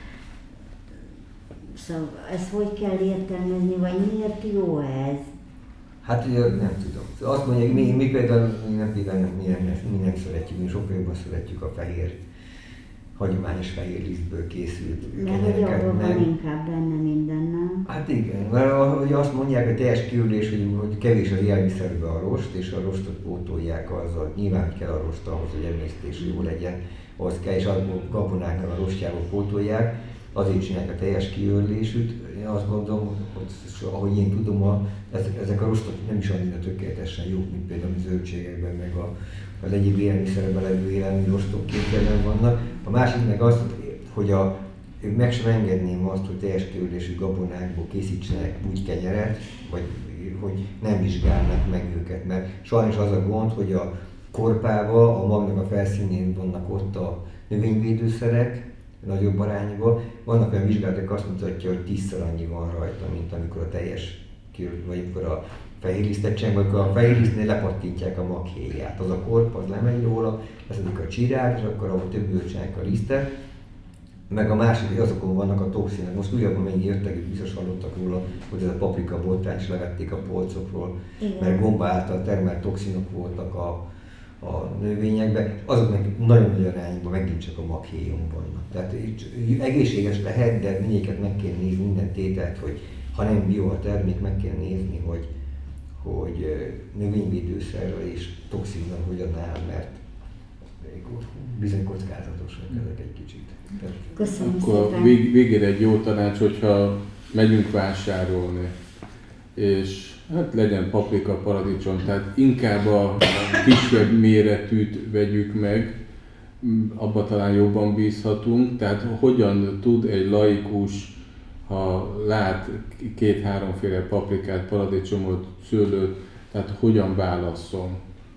szóval ezt hogy kell értelmezni, vagy miért jó ez? Hát ugye nem tudom. Azt mondják, mi például mi nem szeretjük, mi sokkal jobban szeretjük a fehér, hagyományos fehér lisztből készült mert kenyereket. Mert van inkább benne minden, nem? Hát igen, mert azt mondják, hogy teljes kiürülés, hogy kevés az élelmiszerbe a rost, és a rostot pótolják azzal. Nyilván kell a rost ahhoz, hogy emésztés jó legyen, ahhoz kell, és a gabonáknak a rostjából pótolják, azért csinálják a teljes kiürülésűt. Én azt gondolom, hogy ahogy én tudom, ezek a rostok nem is annyira tökéletesen jók, mint például a zöldségekben, meg az egyéb élelmiszerben levő élelmi rostok képzelben vannak. A másik meg az, hogy meg sem engedném azt, hogy teljes kiürülésű gabonákból készítsenek úgy kenyeret, vagy hogy nem vizsgálnak meg őket, mert sajnos az a gond, hogy a korpával, a magnak a felszínén vannak ott a növényvédőszerek, nagyobb arányban. Vannak olyan vizsgálatok, azt mutatja, hogy 10-szer annyi van rajta, mint amikor a teljes vagy amikor a fehér lisztet csinálják, vagy a fehér lisztnél lepattintják a maghéját. Az a korp, az lemegy róla, leszedik a csirát, és akkor ahol többől csinálják a lisztet. Meg a másik, hogy azokon vannak a toxinok. Most újabban még jöttek, és biztos hallottak róla, hogy ez a paprika botrány, és levették a polcokról, mert gomba által termelt toxinok voltak a növényekben, azok meg nagyon nagy arányban megint csak a maghéjon vannak. Tehát egészséges lehet, de mindegyiket meg kell nézni, minden tételt, hogy ha nem bio a termék, meg kell nézni, hogy növényvédőszerrel és toxinnal hogyan áll, mert bizony kockázatosak ezek egy kicsit. Köszönöm akkor szépen. Végére egy jó tanács, hogyha megyünk vásárolni, és hát legyen paprika, paradicsom, tehát inkább a kisebb méretűt vegyük meg, abba talán jobban bízhatunk, tehát hogyan tud egy laikus, ha lát 2-3 féle paprikát, paradicsomot, szőlőt, tehát hogyan válasszon?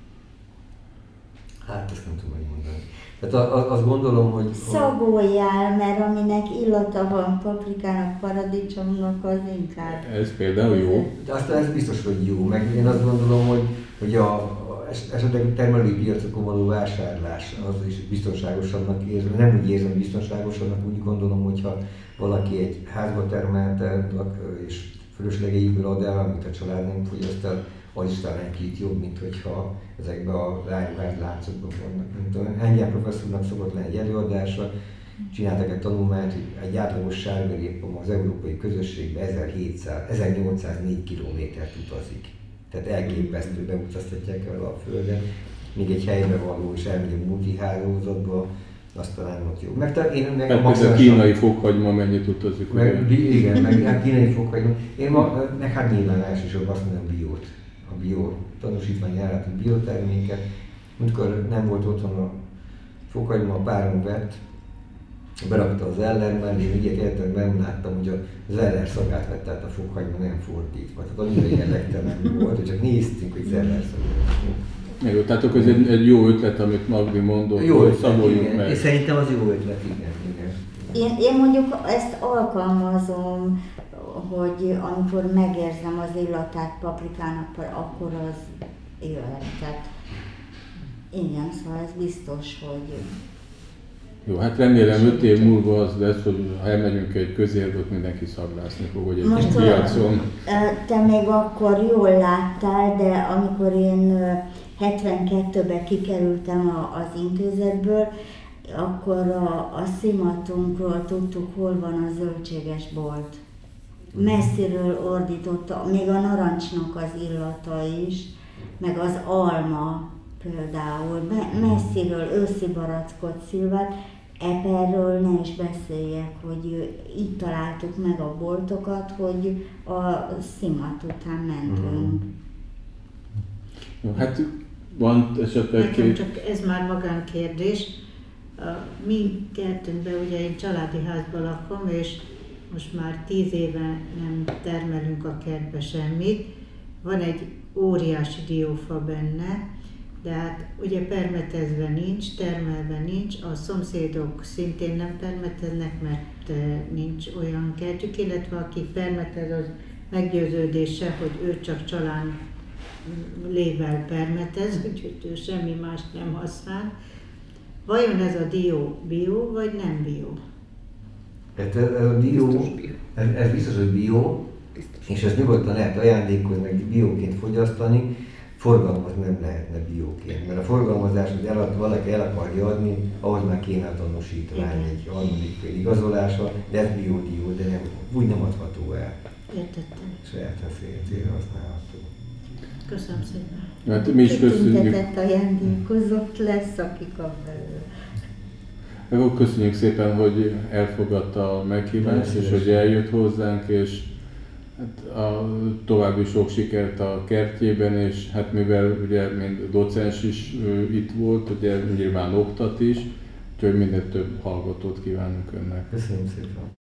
Hát ezt nem tudom megmondani. Tehát azt gondolom, hogy... Szagoljál, mert aminek illata van paprikának, paradicsomnak, az inkább... Ez például jó. De aztán ez biztos, hogy jó. Meg én azt gondolom, hogy esetleg termelői piacokon való vásárlás az is biztonságosabbnak érzem. Nem úgy érzem biztonságosabbnak, úgy gondolom, hogyha valaki egy házba termelte és fölöslegeigből ad el, amit a család nem fogyaszt el, az is talán egy kicsit jobb, mint hogyha ezekben a áruház láncokban vannak. Engyel professzornak szokott lenni egy előadása, csináltak egy tanulmányt, hogy egy átlagos sárgarép az európai közösségben 1804 kilométert utazik. Tehát elképesztő, beutaztatják el a Földön, míg egy helybe való és elmegy a multihálózatba, azt talán ott jó. Mert a kínai fokhagyma mennyit utazik? Igen, meg kínai fokhagyma. Hát nyilván elsősorban azt mondom a bio tanúsítvány járat, a bioterméket. Amikor nem volt otthon a fokhagyma, a párom vett, berakta az Zeller mellé, én ilyet értem, nem láttam, hogy a Zeller szagát vett, tehát a fokhagyma nem fordítva. Tehát annyira jellegtelen volt, hogy csak néztünk, hogy Zeller szagát. Jó, tehát akkor ez egy jó ötlet, amit Magdi mondott, hogy szaboljuk meg. És szerintem az jó ötlet, igen. Én mondjuk ezt alkalmazom, hogy amikor megérzem az illatát paprikának, akkor az jöhet. Tehát igen, szóval ez biztos, hogy... Jó, hát remélem 5 év múlva az lesz, hogy ha elmegyünk egy közérbe, ott mindenki szablászni fog, hogy egy piacon. Te még akkor jól láttál, de amikor én 72-ben kikerültem az intézetből, akkor a szimatunkról tudtuk, hol van a zöldséges bolt. Messziről ordította, még a narancsnak az illata is, meg az alma például, messziről őszi barackot, szilvát, eperről ne is beszéljek, hogy így találtuk meg a boltokat, hogy a szimat után mentünk. Jó, hát van esetleg nekem csak ez már magánkérdés. Mi kertünkben, ugye én családi házban lakom, és most már 10 éve nem termelünk a kertbe semmit. Van egy óriási diófa benne, de hát ugye permetezve nincs, termelve nincs, a szomszédok szintén nem permeteznek, mert nincs olyan kertjük, illetve aki permetez, az meggyőződése, hogy ő csak csalán lével permetez, úgyhogy ő semmi mást nem használ. Vajon ez a dió bio, vagy nem bio? Hát ez a bio, ez biztos, hogy bio, és ezt nyugodtan lehet ajándékozni, meg bióként fogyasztani, forgalmazni nem lehetne bióként, mert a forgalmazás, hogy valaki el akarja adni, ahhoz már kéne a tanúsítvány, egy harmadik igazolása, de ez biodió, de nem, úgy nem adható el. Értettem. Saját célra használható. Köszönöm szépen. Hát mi is köszönjük. Kitüntetett ajándékozott lesz, akik a belőle. Köszönjük szépen, hogy elfogadta a meghívást, és hogy eljött hozzánk, és hát további sok sikert a kertjében, és hát mivel ugye mint docens is itt volt, ugye nyilván oktat is, úgyhogy minél több hallgatót kívánunk önnek. Köszönöm szépen.